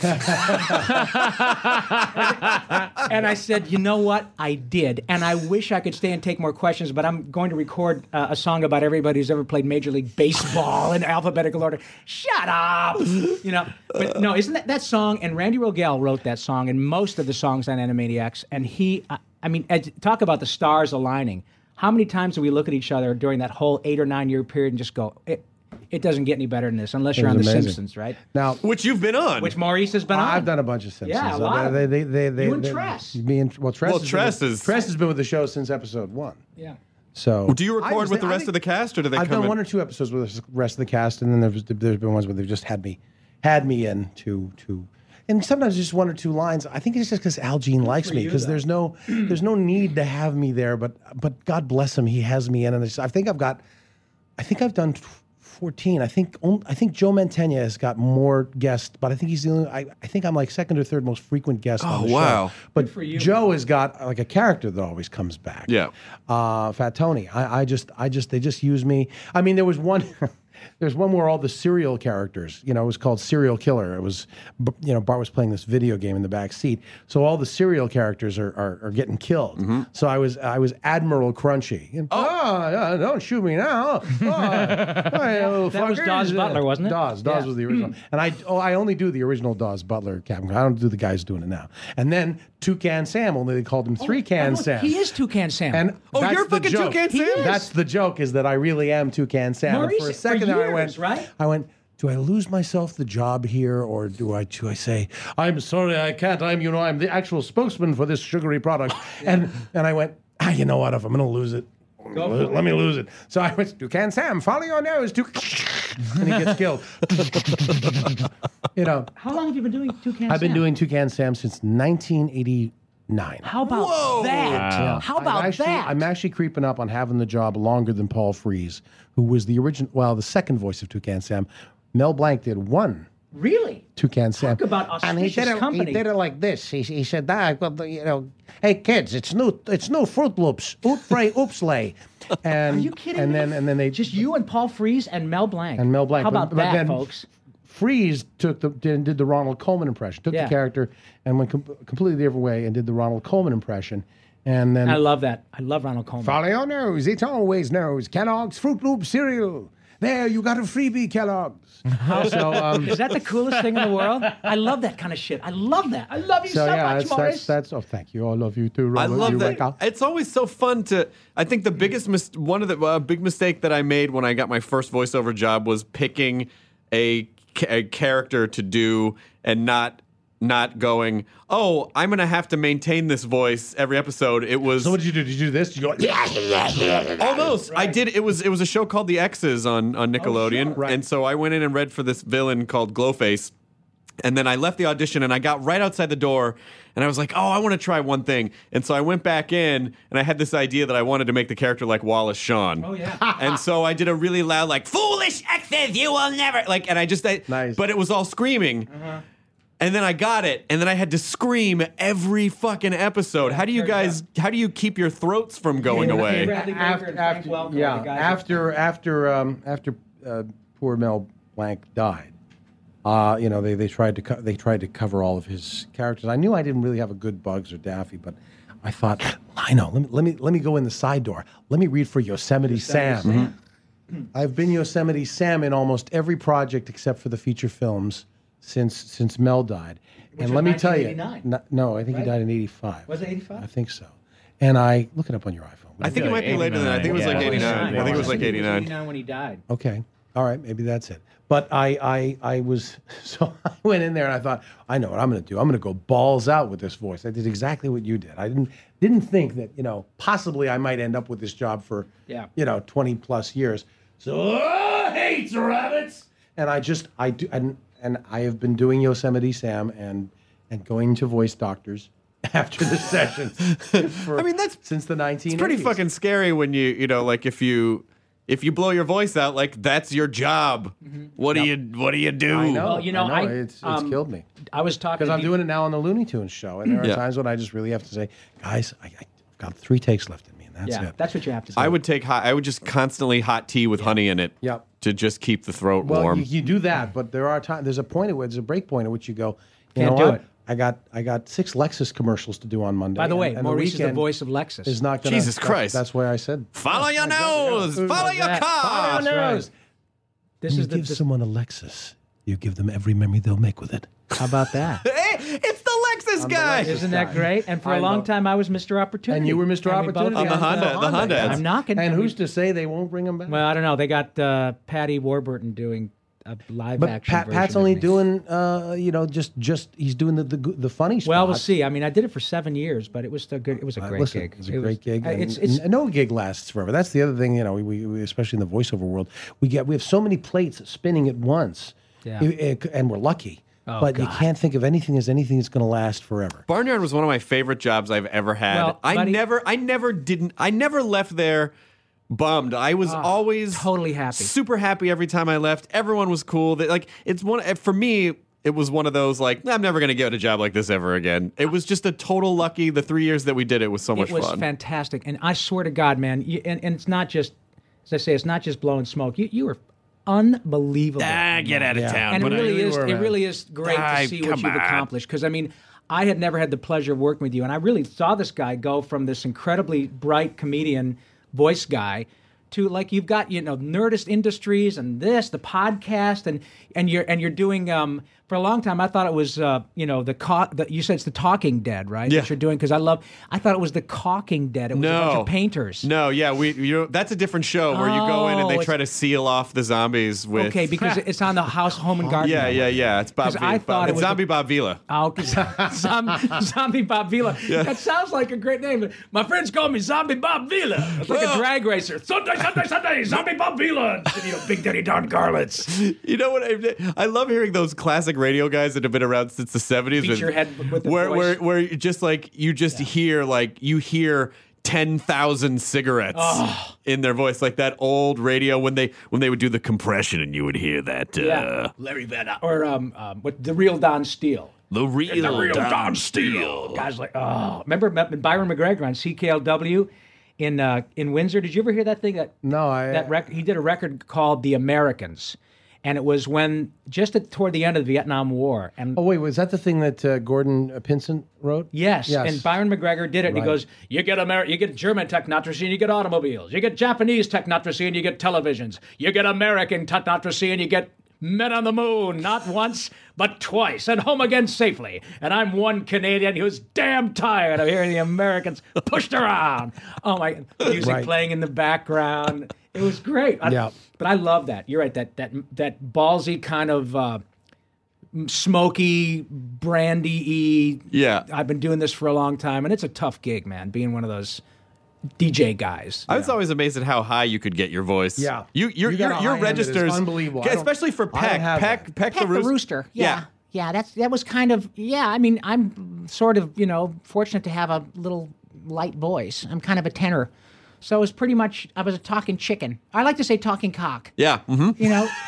And I said, you know what? I did. And I wish I could stay and take more questions, but I'm going to record a song about everybody who's ever played Major League Baseball in alphabetical order. Shut up! You know, but no, isn't that song? And Randy Rogel wrote that song and most of the songs on Animaniacs. And he, I mean, talk about the stars aligning. How many times do we look at each other during that whole 8 or 9 year period and just go, it doesn't get any better than this, unless you're on The Simpsons, right? Now, which you've been on, which Maurice has been on. I've done a bunch of Simpsons. Yeah, a lot. You and Tress. Tress has been with the show since episode 1. Yeah. So, do you record with the rest of the cast, or do they? I've done 1 or 2 episodes with the rest of the cast, and then there's been ones where they've just had me in to. And sometimes just 1 or 2 lines. I think it's just because Al Jean likes me, because there's no need to have me there. But God bless him, he has me in. And I think I've done 14. I think Joe Mantegna has got more guests, but I think he's the only. I think I'm like second or third most frequent guest on the show. But Joe has got like a character that always comes back. Yeah, Fat Tony. They just use me. I mean, there was one. There's one where all the serial characters, it was called Serial Killer. It was, Bart was playing this video game in the back seat. So all the serial characters are getting killed. Mm-hmm. So I was Admiral Crunchy. Don't shoot me now. That was Dawes Butler, wasn't it? Dawes was the original. And I only do the original Dawes Butler Captain. I don't do the guys doing it now. And then Toucan Sam, only they called him Three Can Sam. He is Toucan Sam. And you're fucking Toucan Sam? That's the joke, is that I really am Toucan Sam. Maurice, and for a second years, I went, do I lose myself the job here, or do I say, I'm sorry, I can't. I'm the actual spokesman for this sugary product. And I went, you know what? If I'm going to lose it, let me lose it. So I went, Toucan Sam, follow your nose, and he gets killed. How long have you been doing Toucan Sam? I've been doing Toucan Sam since 1989. How about that? Yeah. How about that? I'm actually creeping up on having the job longer than Paul Frees, who was the second voice of Toucan Sam. Mel Blanc did 1. Really? Toucan Sam. Talk about auspicious company. He did it like this. He said, hey kids, it's new Fruit Loops, oops lay. And, are you kidding and me? Then they just you and Paul Frees and Mel Blanc. And Mel Blanc. How about that, then folks? Frees did the Ronald Coleman impression. Took the character and went completely the other way and did the Ronald Coleman impression. And then I love that. I love Ronald Coleman. Follow your nose. It always knows. Kellogg's Fruit Loop cereal. There, you got a freebie, Kellogg's. Is that the coolest thing in the world? I love that kind of shit. I love that. I love you so much, Maurice. Thank you. I love you too, Robert. I love that. It's always so fun to. I think the biggest one of the big mistake that I made when I got my first voiceover job was picking a character to do and not going, I'm going to have to maintain this voice every episode. It was. So what did you do? Did you do this? Did you go? Almost. Right. I did. It was a show called The X's on Nickelodeon. Sure. Right. And so I went in and read for this villain called Glowface. And then I left the audition and I got right outside the door and I was like, I want to try one thing. And so I went back in and I had this idea that I wanted to make the character like Wallace Shawn. Oh, yeah. And so I did a really loud, foolish X's, you will never, and I just, nice. But it was all screaming. Uh-huh. And then I got it, and then I had to scream every fucking episode. How do you keep your throats from going away? After poor Mel Blanc died, they tried to cover all of his characters. I knew I didn't really have a good Bugs or Daffy, but I thought, I know. Let me go in the side door. Let me read for Yosemite Sam. Mm-hmm. I've been Yosemite Sam in almost every project except for the feature films since Mel died. Which and let was me tell you, 1989. no, I think he died in '85. Was it 85? I think so. And I look it up on your iPhone. I think it might be later than that. I think it was like 89. I think it was like 89. 89 when he died. Okay. All right. Maybe that's it. But I was, so I went in there and I thought, I know what I'm going to do. I'm going to go balls out with this voice. I did exactly what you did. I didn't think that, possibly I might end up with this job for, 20 plus years. So, hates rabbits. And I do, and I have been doing Yosemite Sam and going to voice doctors after the sessions. Since the 1980s. It's pretty fucking scary when if you blow your voice out, like that's your job. Mm-hmm. What do you do? I know. Well, it's killed me. I was talking because I'm doing it now on the Looney Tunes show, and there are times when I just really have to say, guys, I've got 3 takes left in me, and that's it. That's what you have to say. I would just constantly hot tea with honey in it. Yep. To just keep the throat warm. Well, you do that, but there are times. There's a break point at which you go, Can't do it. I got 6 Lexus commercials to do on Monday. By the way, Maurice is the voice of Lexus. Is not gonna, Jesus Christ. That's why I said, follow your nose, follow your car. Follow your nose. When you give someone a Lexus, you give them every memory they'll make with it. How about that? Hey, it's the Lexus guy. Isn't that great? And for a long time, I was Mr. Opportunity. And you were Mr. Opportunity on the Honda. I'm knocking. And who's to say they won't bring him back? Well, I don't know. They got Patty Warburton doing a live action version. Pat's only doing, just he's doing the funny spots. Well, we'll see. I mean, I did it for 7 years, but it was still good. It was a great gig. It's a great gig. And no gig lasts forever. That's the other thing. We especially in the voiceover world, we have so many plates spinning at once, and we're lucky. But you can't think of anything as anything that's going to last forever. Barnyard was one of my favorite jobs I've ever had. Well, I never left there bummed. I was always totally happy, super happy every time I left. Everyone was cool. For me. It was one of those I'm never going to get a job like this ever again. It was just a total lucky. The 3 years that we did it was so much fun. It was fantastic, and I swear to God, man, and it's not just, as I say, it's not just blowing smoke. You were unbelievable. Get out of town. And it really is great to see what you've accomplished. Because I had never had the pleasure of working with you, and I really saw this guy go from this incredibly bright comedian voice guy to you've got Nerdist Industries and the podcast and you're doing for a long time I thought it was you said it's the Talking Dead, right? Yeah. That you're doing because I thought it was the Caulking Dead. It was a bunch of painters. No, yeah, that's a different show where you go in and they try to seal off the zombies with. Okay, because it's on the Home and Garden. Yeah. It's Bob. I thought it was Zombie Bob Vila. Oh, Zombie Bob Vila. Yeah. That sounds like a great name. My friends call me Zombie Bob Vila. It's like a drag racer. Sunday, Zombie Bob Vila. Big Daddy Don Garlitz. You know what? I love hearing those classic radio guys that have been around since the 70s. Beat your head with the voice. Where you hear 10,000 cigarettes in their voice, like that old radio when they would do the compression and you would hear that. Larry Vanna or with the real Don Steele. The real Don Steele. Guys remember Byron McGregor on CKLW in Windsor? Did you ever hear that thing? He did a record called The Americans. And it was toward the end of the Vietnam War. And was that the thing that Gordon Pinson wrote? Yes. And Byron McGregor did it. And he goes, you get German technocracy and you get automobiles. You get Japanese technocracy and you get televisions. You get American technocracy and you get men on the moon, not once, but twice, and home again safely. And I'm one Canadian who's damn tired of hearing the Americans pushed around. Oh my, music playing in the background. It was great. But I love that. You're right. That ballsy kind of smoky, brandy-y. Yeah. I've been doing this for a long time, and it's a tough gig, man, being one of those DJ guys. I was always amazed at how high you could get your voice. Yeah. Your registers, unbelievable. Especially for Peck the Rooster. Yeah, that was kind of, I mean, I'm sort of, fortunate to have a little light voice. I'm kind of a tenor. So it was pretty much, I was a talking chicken. I like to say talking cock. Yeah. Mm-hmm.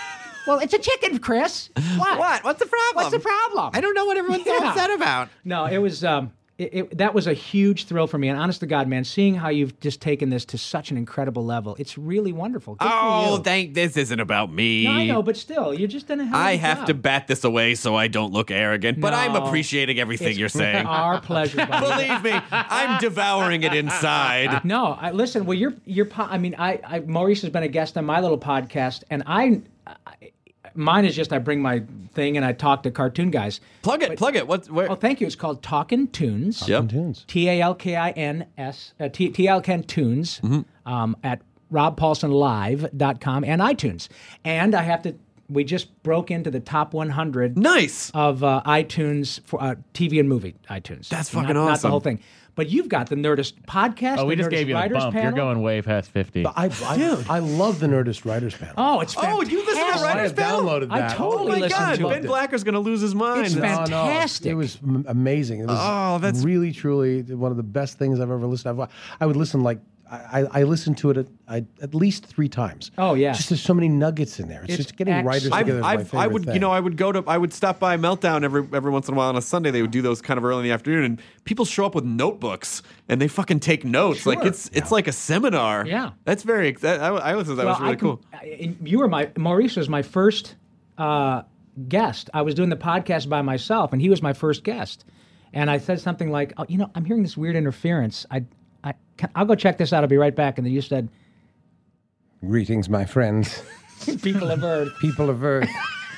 Well, it's a chicken, Chris. What? What? What's the problem? What's the problem? I don't know what everyone's so Yeah. upset about. No, it was that was a huge thrill for me. And honest to God, man, seeing how you've just taken this to such an incredible level, it's really wonderful. Good for you. This isn't about me. No, I know, but still, you're just in a hell of a I have job. to bat this away so I don't look arrogant, but I'm No. appreciating everything It's you're saying. Our pleasure, buddy. Believe me, I'm devouring it inside. No, listen. Well, Maurice has been a guest on my little podcast, and mine is just I bring my thing and I talk to cartoon guys. Plug it. Oh, thank you. It's called Talkin' Tunes. Yep. Tunes. TALKINS. TLKN Tunes at robpaulsonlive.com and iTunes. And we just broke into the top 100 Nice. of iTunes for TV and movie iTunes. That's fucking Not the awesome. whole thing. But you've got the Nerdist podcast. Oh, we the just Nerdist gave you a Writers bump. Panel. You're going way past 50. I love the Nerdist Writers Panel. Oh, it's fantastic. Oh, you listen to I Writers have Panel? downloaded that. I totally Oh my listened God, to Ben it. Blacker's gonna lose his mind. It's fantastic. It was amazing. It was really, truly one of the best things I've ever listened to. I would listen I listened to it at least 3 times. Oh, yeah. Just there's so many nuggets in there. It's just getting writers together. I would stop by Meltdown every once in a while on a Sunday. They would do those kind of early in the afternoon, and people show up with notebooks and they fucking take notes. Sure. Like it's like a seminar. Yeah. That's very. I listened to that. It was really cool. Maurice was my first guest. I was doing the podcast by myself, and he was my first guest. And I said something like, "Oh, I'm hearing this weird interference. I'll go check this out. I'll be right back." And then you said, Greetings, my friends. "People of Earth." People of Earth.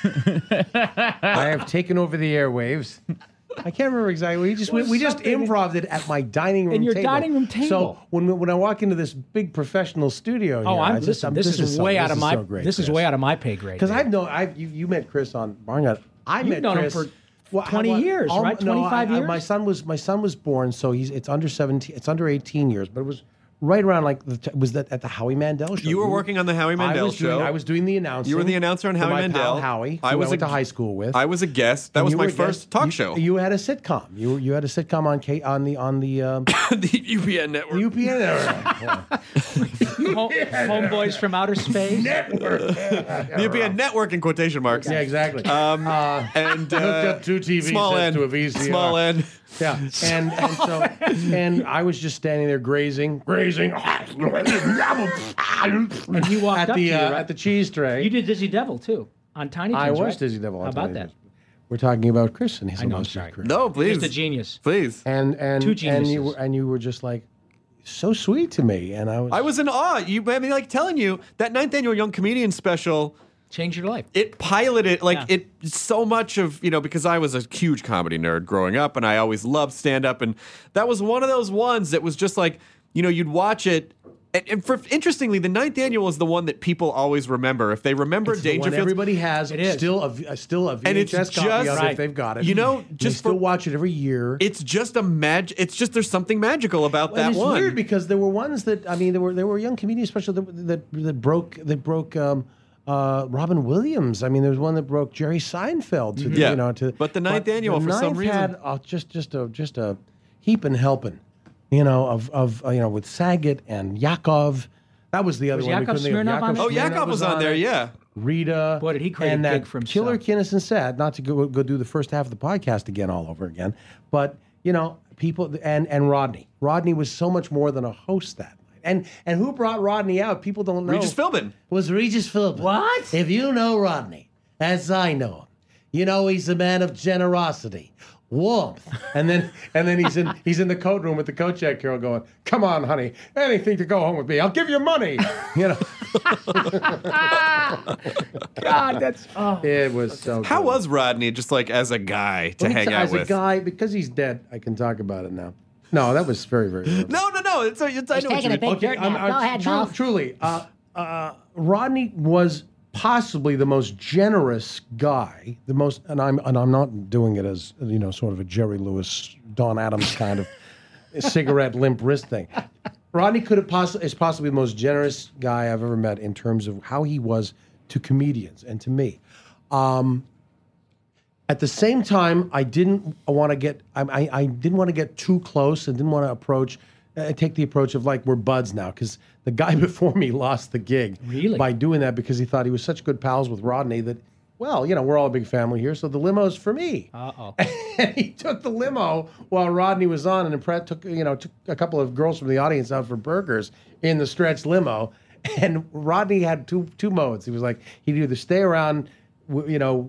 I have taken over the airwaves. I can't remember exactly. We just improv it at my dining room In your table. dining room table. So when I walk into this big professional studio, Oh, here, this is way out of my pay grade. Because you met Chris on Barnyard. I You've met known him Chris for 20 years, right? 25 years? My son was born, so it's under 17. It's under 18 years, but it was right around at the Howie Mandel show. You were working on the Howie Mandel show. I was doing the announcing. You were the announcer on for Howie my Mandel. pal Howie, I who was went to high school with. I was a guest. That And was you my were a first guest. talk show. You had a sitcom. You had a sitcom on the UPN network. The UPN network. Homeboys from Outer Space. Network. The UPN network in quotation marks. Yeah, exactly. And hooked up 2 TV small sets end to a VCR. Small end. Yeah, and I was just standing there grazing. And he walked at up the to you, right? at the cheese tray. You did Dizzy Devil too on Tiny Toons. I was right? Dizzy Devil. How about that? We're talking about Chris and his I know, illustrious sorry. career. No, please. Just a genius. Please. And Two and geniuses. you were just like so sweet to me, and I was in awe. Like telling you that 9th annual Young Comedian special changed your life. It piloted so much of because I was a huge comedy nerd growing up, and I always loved stand up, and that was one of those ones that was just like you'd watch it. And interestingly, the 9th annual is the one that people always remember. If they remember it's the one Dangerfield, everybody has still a VHS and it's copy of just it if they've got it. Just still watch it every year. It's just It's just there's something magical about that it's one. Weird because there were ones that there were young comedians, especially that broke Robin Williams. I mean, there was one that broke Jerry Seinfeld. But the 9th annual for some reason had just a heaping helping. With Saget and Yakov. That was the other one. Yakov Smirnoff on it? Oh, Yakov was on there, yeah. Rita. Boy, did he create and a that gig for himself. Killer Kinnison said, not to go do the first half of the podcast again all over again, but, people, and Rodney. Rodney was so much more than a host that night. And who brought Rodney out? People don't know. Regis Philbin. It was Regis Philbin. What? If you know Rodney, as I know him, he's a man of generosity. Warmth, and then he's in the coat room with the coat check girl going, "Come on, honey, anything to go home with me. I'll give you money." God, that's it was so. How good. was Rodney just like as a guy to hang out as with? a guy, because he's dead, I can talk about it now. No, that was very, very. No. It's I know what you taking a mean. big dirt nap. Go ahead, Mo. Truly, Rodney was possibly the most generous guy, and I'm not doing it as sort of a Jerry Lewis, Don Adams kind of cigarette limp wrist thing. Rodney is possibly the most generous guy I've ever met in terms of how he was to comedians and to me. At the same time, I didn't want to get too close and didn't want to approach take the approach of like we're buds now, because the guy before me lost the gig by doing that because he thought he was such good pals with Rodney that, well, we're all a big family here, so the limo's for me. Uh-oh. And he took the limo while Rodney was on, and took a couple of girls from the audience out for burgers in the stretch limo. And Rodney had two modes. He was like, he'd either stay around, with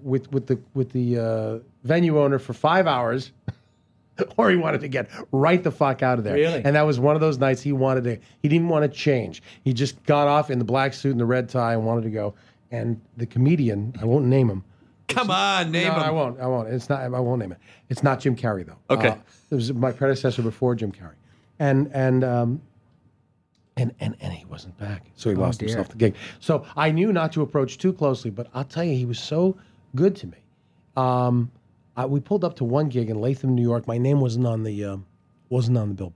the venue owner for 5 hours, or he wanted to get right the fuck out of there. Really? And that was one of those nights he didn't want to change. He just got off in the black suit and the red tie and wanted to go. And the comedian, I won't name him. Come on, name him. I won't. I won't name it. It's not Jim Carrey though. Okay. It was my predecessor before Jim Carrey, and he wasn't back, so he lost himself the gig. So I knew not to approach too closely, but I'll tell you, he was so good to me. We pulled up to one gig in Latham, New York. My name wasn't on the billboard.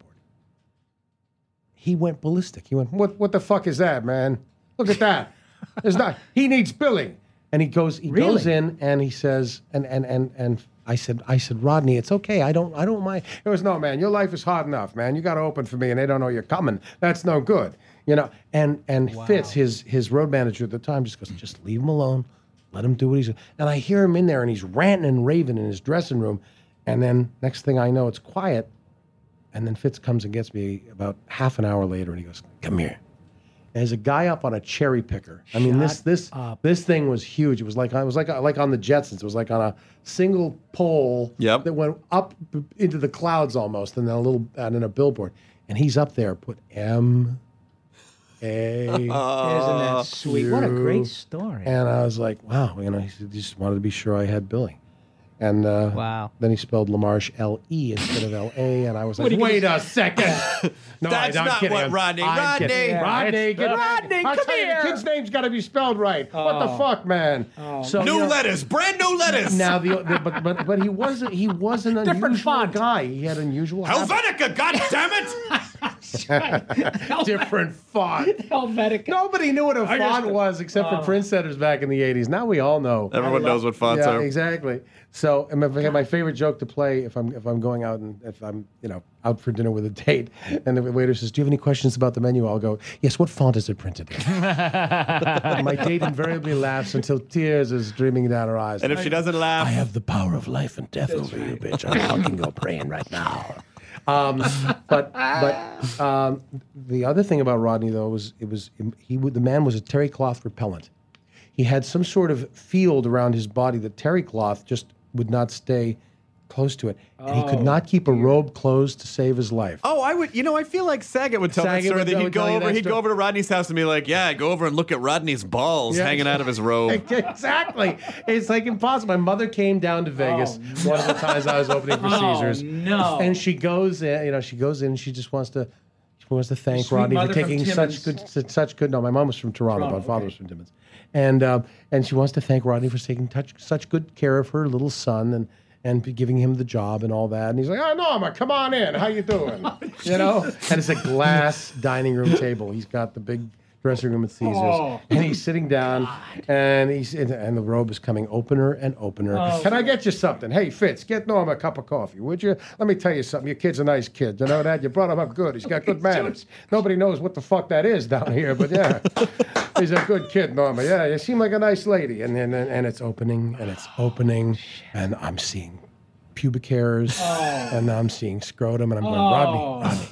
He went ballistic. He went, "What the fuck is that, man? Look at that. There's not. He needs billing." And he goes in and he says, and I said, "Rodney, it's okay. I don't mind." He goes, "No, man, your life is hard enough, man. You got to open for me, and they don't know you're coming. That's no good, And Fitz, his road manager at the time, just goes, "Just leave him alone. Let him do what he's doing." And I hear him in there, and he's ranting and raving in his dressing room. And then next thing I know, it's quiet. And then Fitz comes and gets me about half an hour later, and he goes, "Come here." There's a guy up on a cherry picker. I mean, this thing was huge. It was like on the Jetsons. It was like on a single pole that went up into the clouds almost, and then a billboard. And he's up there, put M. A. Isn't that sweet? What a great story. And I was like, wow, he just wanted to be sure I had billing. And then he spelled LaMarche L-E instead of L-A, and I was like, wait a second. No, that's I'm not kidding. what Rodney. Rodney, Rodney, come here. The kid's name's got to be spelled right. What the fuck, man? New letters, brand new letters. Now, but he wasn't an unusual guy. He had unusual Helvetica, goddammit! Different font. Helvetica. Nobody knew what a font was except for Prince setters back in the 80s. Now we all know. Everyone knows what fonts are. Exactly. So my favorite joke to play if I'm going out and if I'm out for dinner with a date and the waiter says, "Do you have any questions about the menu?" I'll go, "Yes, what font is it printed in?" My date invariably laughs until tears is streaming down her eyes. And if she doesn't laugh, I have the power of life and death over you, bitch. I'm fucking your brain right now. But the other thing about Rodney though was the man was a terry cloth repellent. He had some sort of field around his body that terry cloth just would not stay close to it, and he could not keep a robe closed to save his life. Oh, I would. I feel like Saget would tell that story. That he'd go over to Rodney's house and be like, "Yeah, go over and look at Rodney's balls hanging out of his robe." Exactly. It's like impossible. My mother came down to Vegas one of the times I was opening for Caesars. No. And she goes in. She goes in. And she just wants to. She wants to thank Rodney for taking such good. No, my mom was from Toronto. My father was from Timmins. And she wants to thank Rodney for taking such good care of her little son and giving him the job and all that. And he's like, "Oh, Norma, come on in. How you doing?" And it's a glass dining room table. He's got the big dressing room at Caesars, and he's sitting down, and the robe is coming opener and opener. "Can I get you something? Hey, Fitz, get Norma a cup of coffee, would you? Let me tell you something. Your kid's a nice kid. You know that? You brought him up good. He's got good manners. Nobody knows what the fuck that is down here, but yeah, he's a good kid, Norma. Yeah, you seem like a nice lady." And it's opening, and I'm seeing pubic hairs, and I'm seeing scrotum, and I'm going, Rodney.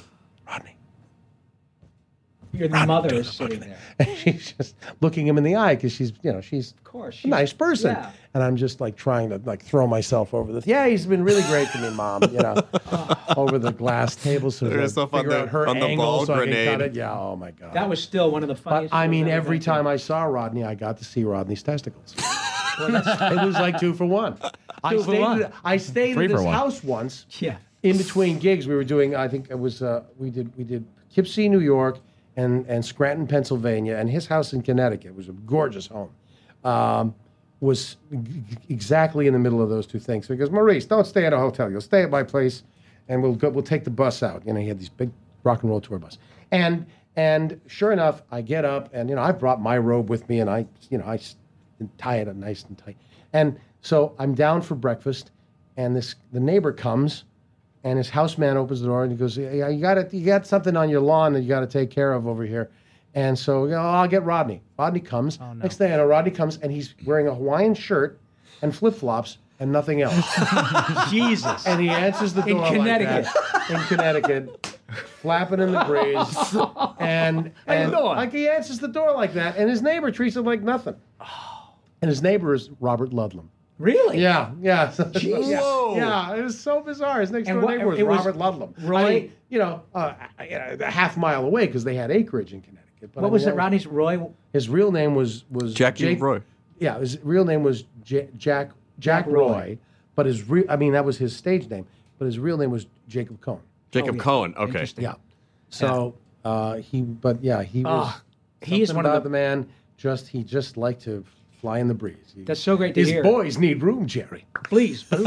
Your mother is sitting there. And she's just looking him in the eye because she's of course, a nice person. Yeah. And I'm just like trying to throw myself over he's been really great to me, Mom, over the glass table. So there's stuff on the angle ball so grenade. I can cut it. Yeah, oh my God. That was still one of the funniest. But I mean, every time I saw Rodney, I got to see Rodney's testicles. It was like 2 for 1. I stayed at his house once. Yeah. In between gigs, we were doing. I think it was we did Poughkeepsie, New York, and Scranton, Pennsylvania, and his house in Connecticut was a gorgeous home. Was exactly in the middle of those two things. So he goes, "Maurice, don't stay at a hotel. You'll stay at my place, and we'll take the bus out." He had these big rock and roll tour bus, and sure enough, I get up, and I brought my robe with me, and I tie it up nice and tight, and so I'm down for breakfast, and the neighbor comes and his houseman opens the door and he goes, "Yeah, you got something on your lawn that you got to take care of over here." And so, I'll get Rodney. Rodney comes. Oh, no. Next thing I know, Rodney comes and he's wearing a Hawaiian shirt and flip-flops and nothing else. Jesus. And he answers the door In Connecticut. like that. In Connecticut, flapping in the breeze. And How you doing? like he answers the door like that, and his neighbor treats him like nothing. And his neighbor is Robert Ludlum. Really? Yeah. Jeez. Yeah, it was so bizarre. His next door And what- neighbor was it was Robert Ludlum. Roy- I mean, a half mile away because they had acreage in Connecticut. But What was it, Rodney's Roy? His real name was Jackie Jake, Roy. Yeah, his real name was Jack Roy. Roy, but that was his stage name. But his real name was Jacob Cohen. Jacob Cohen. Okay. Interesting. Yeah. So he was. He is something one of about the- the man. He just liked to fly in the breeze. That's so great to His hear. boys need room, Jerry. Please. Oh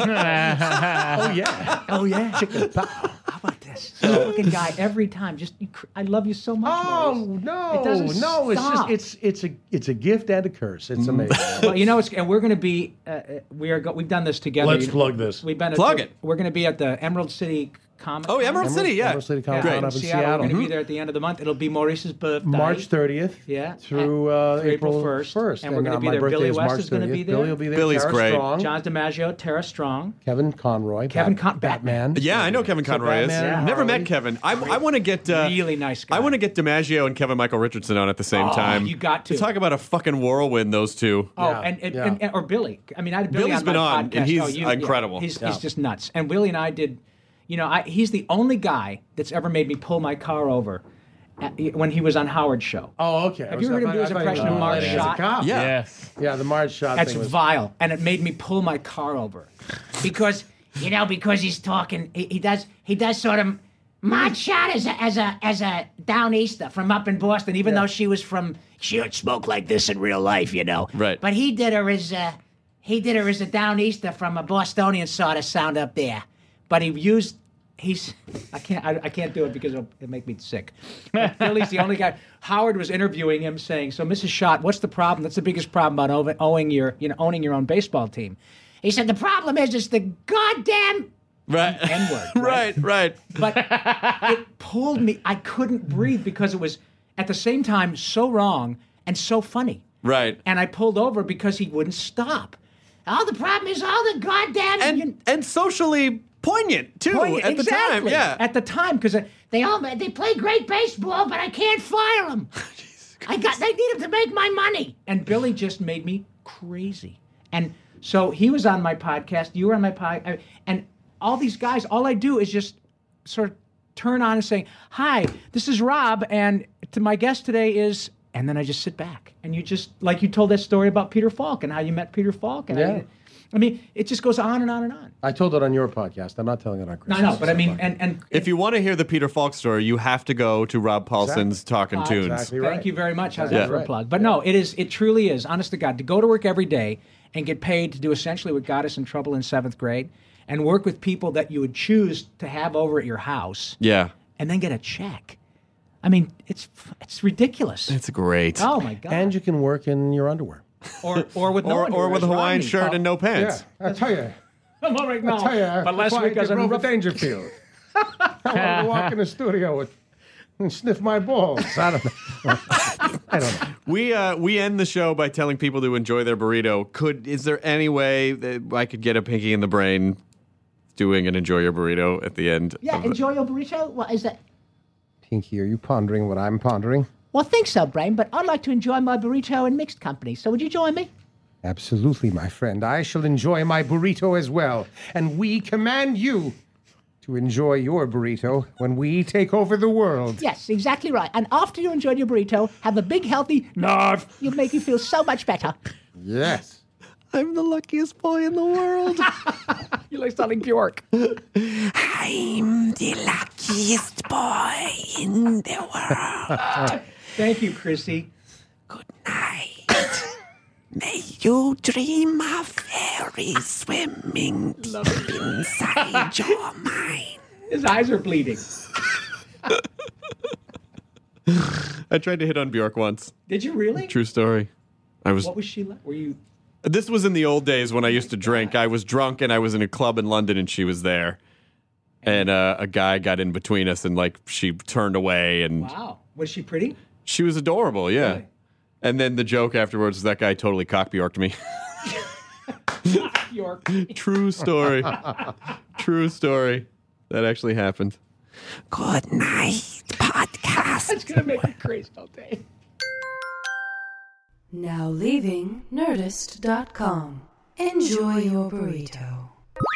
yeah. Oh, yeah. Chicken pow. How about this? Fucking guy every time. I love you so much. Oh Maurice. no, It doesn't no! stop. It's a gift and a curse. It's amazing. Well, and we're going to be. We've done this together. Let's plug this. We've been Plug it. We're going to be at the Emerald City Comic. Oh, Emerald City, yeah. Emerald City Comic Great. Con up in Seattle. Seattle. We're going to be there at the end of the month. It'll be Maurice's birthday. March 30th. Yeah. Through April 1st. And we're going to be my there. birthday Billy is West March is going to be 30th. there. Billy will be there. Billy's Tara great. Strong, John DiMaggio, Tara Strong. Kevin Conroy. Batman. Yeah, I know Kevin Conroy is. Batman and Never Harley. met Kevin. I want to get Really nice guy. I want to get DiMaggio and Kevin Michael Richardson on at the same time. you got to. Talk about a fucking whirlwind, those two. Oh, Yeah, or Billy. I mean, I had Billy Billy's on been my on, podcast. and he's incredible. He's just nuts. And Willie and I did. He's the only guy that's ever made me pull my car over when he was on Howard's show. Oh, okay. Have you heard him do his impression of Marge Schott? Yeah. Yes. Yeah, the Marge Schott That's thing was. vile, and it made me pull my car over because he's talking. He does sort of. Marge Schott as a down easter from up in Boston, even though she would smoke like this in real life, Right. But he did her as a down easter from a Bostonian sort of sound up there. But I can't do it because it'll make me sick. But Billy's the only guy. Howard was interviewing him, saying, "So, Mrs. Schott, what's the problem? That's the biggest problem about owning your own baseball team." He said the problem is it's the goddamn Right. N-word. Right. But it pulled me. I couldn't breathe because it was at the same time so wrong and so funny. Right. And I pulled over because he wouldn't stop. all the problem is all the goddamn and socially poignant too at the time. Yeah, at the time because they play great baseball, but I can't fire them. They need them to make my money. And Billy just made me crazy. And so he was on my podcast. You were on my podcast, and all these guys. All I do is just sort of turn on and say, "Hi, this is Rob, and my guest today is." And then I just sit back, and you just like you told that story about Peter Falk and how you met Peter Falk, and Yeah. I mean, it just goes on and on and on. I told it on your podcast. I'm not telling it on Chris. No, but I mean, and if you want to hear the Peter Falk story, you have to go to Rob Paulson's Talkin' Tunes. Exactly right. Thank you very much. How's Yeah. that for a plug? But no, it truly is, honest to God, to go to work every day and get paid to do essentially what got us in trouble in 7th grade and work with people that you would choose to have over at your house Yeah, and then get a check. I mean, it's ridiculous. it's great. Oh my God. And you can work in your underwear. Or with no or underwear, with a as Hawaiian Rodney. shirt and no pants. I tell you. I'm all right now. I tell you. But last week I was on Robert rough. Dangerfield. I want to walk in the studio and sniff my balls. I don't know. I don't know. We end the show by telling people to enjoy their burrito. Is there any way that I could get a pinky in the brain doing an enjoy your burrito at the end? Yeah, enjoy your burrito. What is that? Pinky, are you pondering what I'm pondering? Well, I think so, Brain, but I'd like to enjoy my burrito in mixed company. So would you join me? Absolutely, my friend. I shall enjoy my burrito as well. And we command you to enjoy your burrito when we take over the world. Yes, exactly right. And after you enjoyed your burrito, have a big, healthy narf. You'll make you feel so much better. Yes. I'm the luckiest boy in the world. You like Starling Bjork. I'm the luckiest boy in the world. Thank you, Chrissy. Good night. May you dream of fairies swimming deep inside your mind. His eyes are bleeding. I tried to hit on Bjork once. Did you really? True story. What was she like? Were you... This was in the old days when I used to drink. I was drunk and I was in a club in London and she was there. And a guy got in between us, and like she turned away, and Wow. Was she pretty? she was adorable. Yeah. Really? And then the joke afterwards was that guy totally cock-bjorked me. York. True story. True story. That actually happened. Good night, podcast. That's going to make me crazy all day. Now leaving Nerdist.com. Enjoy your burrito.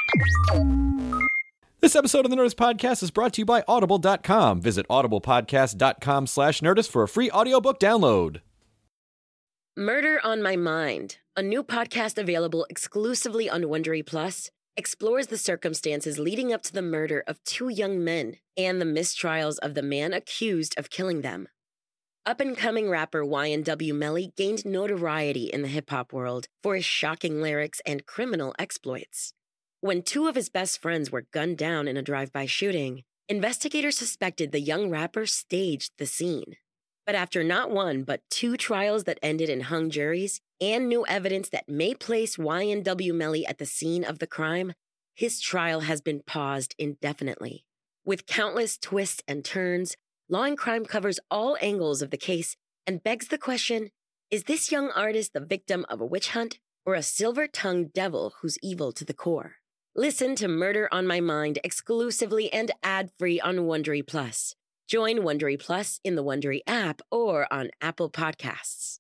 This episode of the Nerdist Podcast is brought to you by Audible.com. Visit audiblepodcast.com/Nerdist for a free audiobook download. Murder on My Mind, a new podcast available exclusively on Wondery Plus, explores the circumstances leading up to the murder of two young men and the mistrials of the man accused of killing them. Up-and-coming rapper YNW Melly gained notoriety in the hip-hop world for his shocking lyrics and criminal exploits. When two of his best friends were gunned down in a drive-by shooting, investigators suspected the young rapper staged the scene. But after not one, but two trials that ended in hung juries and new evidence that may place YNW Melly at the scene of the crime, his trial has been paused indefinitely. With countless twists and turns, Law and Crime covers all angles of the case and begs the question, is this young artist the victim of a witch hunt or a silver-tongued devil who's evil to the core? Listen to Murder on My Mind exclusively and ad-free on Wondery Plus. Join Wondery Plus in the Wondery app or on Apple Podcasts.